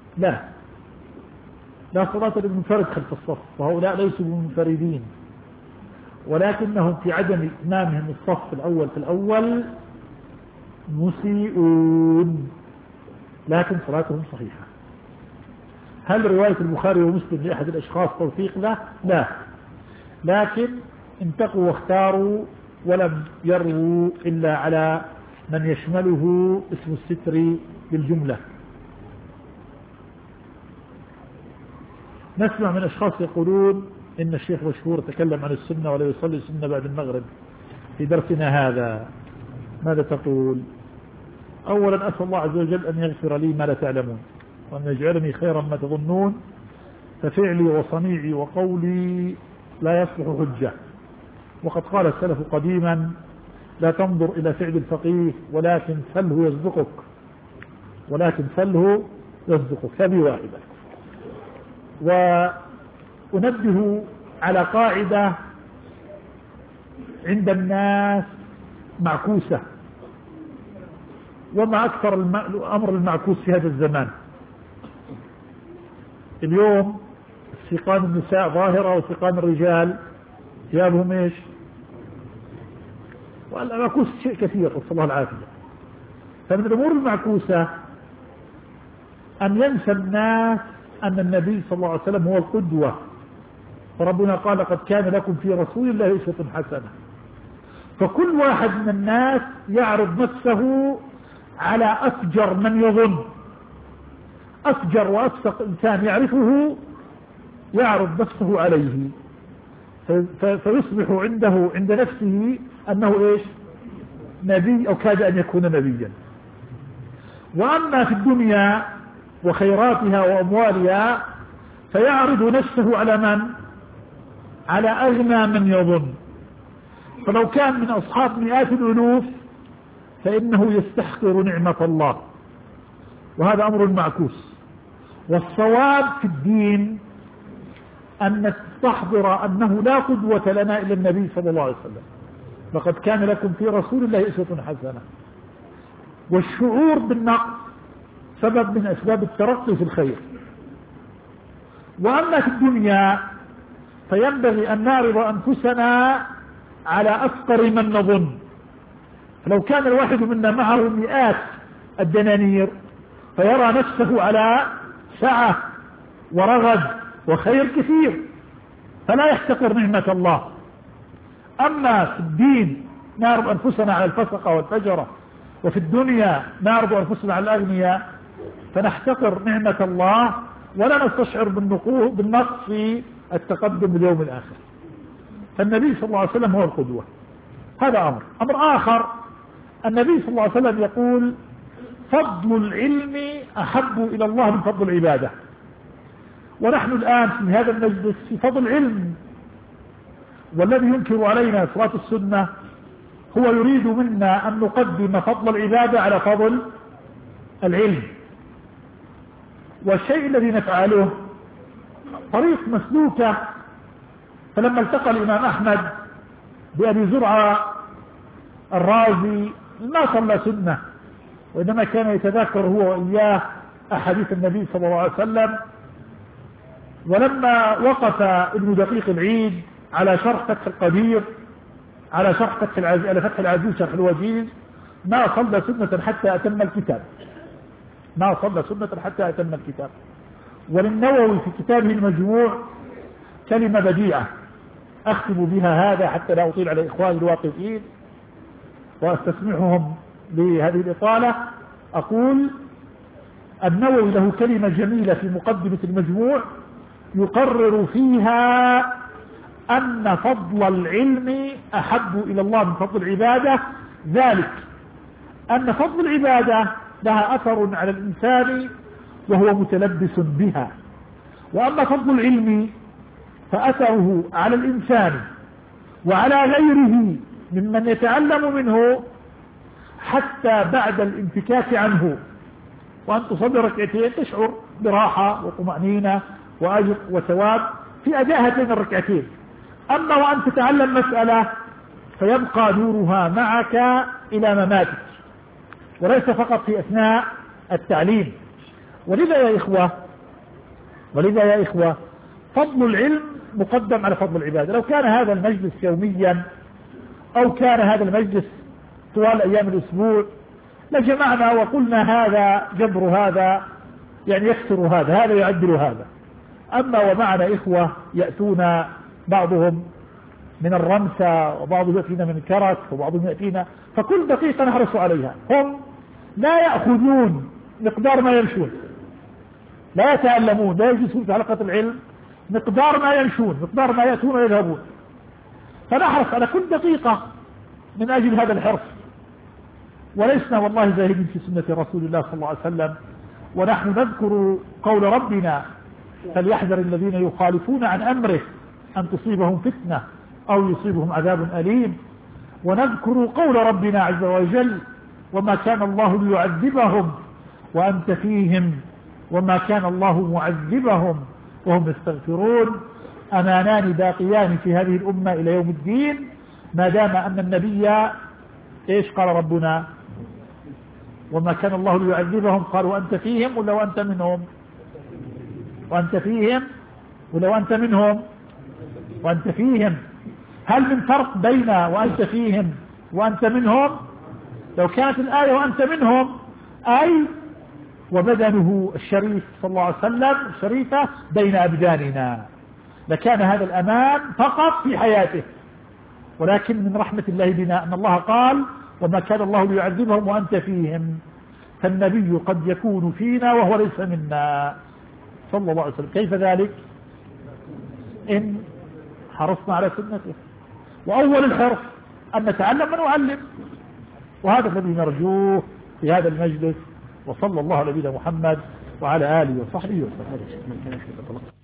لا صلاة للمنفرد خلف الصف، وهؤلاء ليسوا منفردين، ولكنهم في عدم إتمامهم الصف الأول في الأول مسيئون، لكن صلاتهم صحيحة. هل رواية البخاري ومسلم لأحد الأشخاص توثيق له؟ لا، لكن انتقوا واختاروا ولم يروا إلا على من يشمله اسم الستر بالجملة. نسمع من أشخاص يقولون إن الشيخ مشهور تكلم عن السنة ولا يصلي السنة بعد المغرب في درسنا هذا، ماذا تقول؟ أولا أسأل الله عز وجل أن يغفر لي ما لا تعلمون، وأن يجعلني خيرا ما تظنون، ففعلي وصنيعي وقولي لا يصلح حجة. وقد قال السلف قديما لا تنظر إلى فعل الفقيه ولكن سله يصدقك، هذه واحدة. وأنبه على قاعدة عند الناس معكوسة، وما أكثر الأمر المعكوس في هذا الزمان. اليوم سيقان النساء ظاهرة وسيقان الرجال ثيابهم ايش؟ والمعكوس شيء كثير، نسأل الله العافية. فمن الأمور المعكوسة أن ينسى الناس أن النبي صلى الله عليه وسلم هو القدوة، فربنا قال قد كان لكم في رسول الله أسوة حسنة. فكل واحد من الناس يعرض نفسه على أفجر من يظن، أفجر وأفسق إنسان يعرفه يعرض نفسه عليه، فيصبح عنده عند نفسه أنه إيش؟ نبي أو كاد أن يكون نبيا. وأما في الدنيا وخيراتها وأموالها فيعرض نفسه على من؟ على أغنى من يظن. فلو كان من أصحاب مئات الألوف فإنه يستحقر نعمة الله، وهذا أمر معكوس. والصواب في الدين أن تستحضر أنه لا قدوة لنا إلا النبي صلى الله عليه وسلم، لقد كان لكم في رسول الله أسوة حسنة. والشعور بالنقص سبب من أسباب الترقي في الخير. وأما في الدنيا فينبغي أن نعرض أنفسنا على أفقر من نظن. فلو كان الواحد منا معه مئات الدنانير فيرى نفسه على سعة ورغد وخير كثير، فلا يحتقر نعمة الله. أما في الدين نعرض أنفسنا على الفسقة والفجرة، وفي الدنيا نعرض أنفسنا على الأغنياء، فنحتقر نعمة الله ولا نستشعر بالنقص في التقدم باليوم الآخر. فالنبي صلى الله عليه وسلم هو القدوة. هذا أمر آخر، النبي صلى الله عليه وسلم يقول فضل العلم أحب إلى الله من فضل العبادة. ونحن الآن في هذا المجلس في فضل العلم، والذي ينكر علينا صلاة السنة هو يريد منا أن نقدم فضل العبادة على فضل العلم. والشيء الذي نفعله طريق مسلوكة. فلما التقى الإمام أحمد بأبي زرعة الرازي ما صلى سنة، وإنما كان يتذاكر هو وإياه أحاديث النبي صلى الله عليه وسلم. ولما وقف ابن دقيق العيد على شرح فتح القدير، على شرح فتح العزيز شرح الوجيز، ما صلى سنة حتى أتم الكتاب، ما صلى سنة حتى أتم الكتاب. وللنووي في كتابه المجموع كلمة بديعة أختم بها هذا حتى لا أطيل على إخواني الواقفين وأستسمعهم بهذه الإطالة. أقول النووي له كلمة جميلة في مقدمة المجموع يقرر فيها أن فضل العلم أحب إلى الله من فضل العبادة، ذلك أن فضل العبادة لها أثر على الإنسان وهو متلبس بها، وأما فضل العلم فأثره على الإنسان وعلى غيره ممن يتعلم منه حتى بعد الانفكاك عنه، وأن تصلي ركعتين تشعر براحة وطمأنينة وأجر وثواب في أداء هاتين الركعتين. أما وأن تتعلم مسألة فيبقى نورها معك إلى مماتك، وليس فقط في أثناء التعليم. ولذا يا إخوة فضل العلم مقدم على فضل العبادة. لو كان هذا المجلس يوميا أو كان هذا المجلس طوال أيام الأسبوع لجمعنا وقلنا هذا جبر هذا، يعني يكسر هذا يعدل هذا. أما ومعنا إخوة يأتون بعضهم من الرمسة وبعضهم يأتينا من الكرك وبعضهم يأتينا، فكل دقيقة نحرص عليها. هم لا يأخذون مقدار ما يمشون، لا يتألمون، لا يجلسون في حلقة العلم مقدار ما يمشون، مقدار ما يأتون ويذهبون. فنحرص على كل دقيقة من أجل هذا الحرص، ولسنا والله زاهدين في سنة رسول الله صلى الله عليه وسلم. ونحن نذكر قول ربنا فليحذر الذين يخالفون عن أمره أن تصيبهم فتنة أو يصيبهم عذاب أليم. ونذكر قول ربنا عز وجل وما كان الله ليعذبهم وأنت فيهم وما كان الله معذبهم وهم يستغفرون. أمانان باقيان في هذه الأمة إلى يوم الدين ما دام أن النبي إيش قال ربنا؟ وما كان الله ليعذبهم قالوا أنت فيهم ولا وأنت منهم؟ وأنت فيهم ولا وأنت منهم؟ وأنت فيهم. هل من فرق بين وأنت فيهم وأنت منهم؟ لو كانت الآية وأنت منهم أي وبدنه الشريف صلى الله عليه وسلم الشريفة بين أبداننا لكان هذا الأمان فقط في حياته. ولكن من رحمة الله بنا أن الله قال وما كان الله ليعذبهم وأنت فيهم، فالنبي قد يكون فينا وهو ليس منا صلى الله عليه وسلم. كيف ذلك؟ إن حرصنا على سنته. وأول الحرص أن نتعلم ونعلم، وهذا الذي نرجوه في هذا المجلس. وصلى الله على نبينا محمد وعلى آله وصحبه وسلم.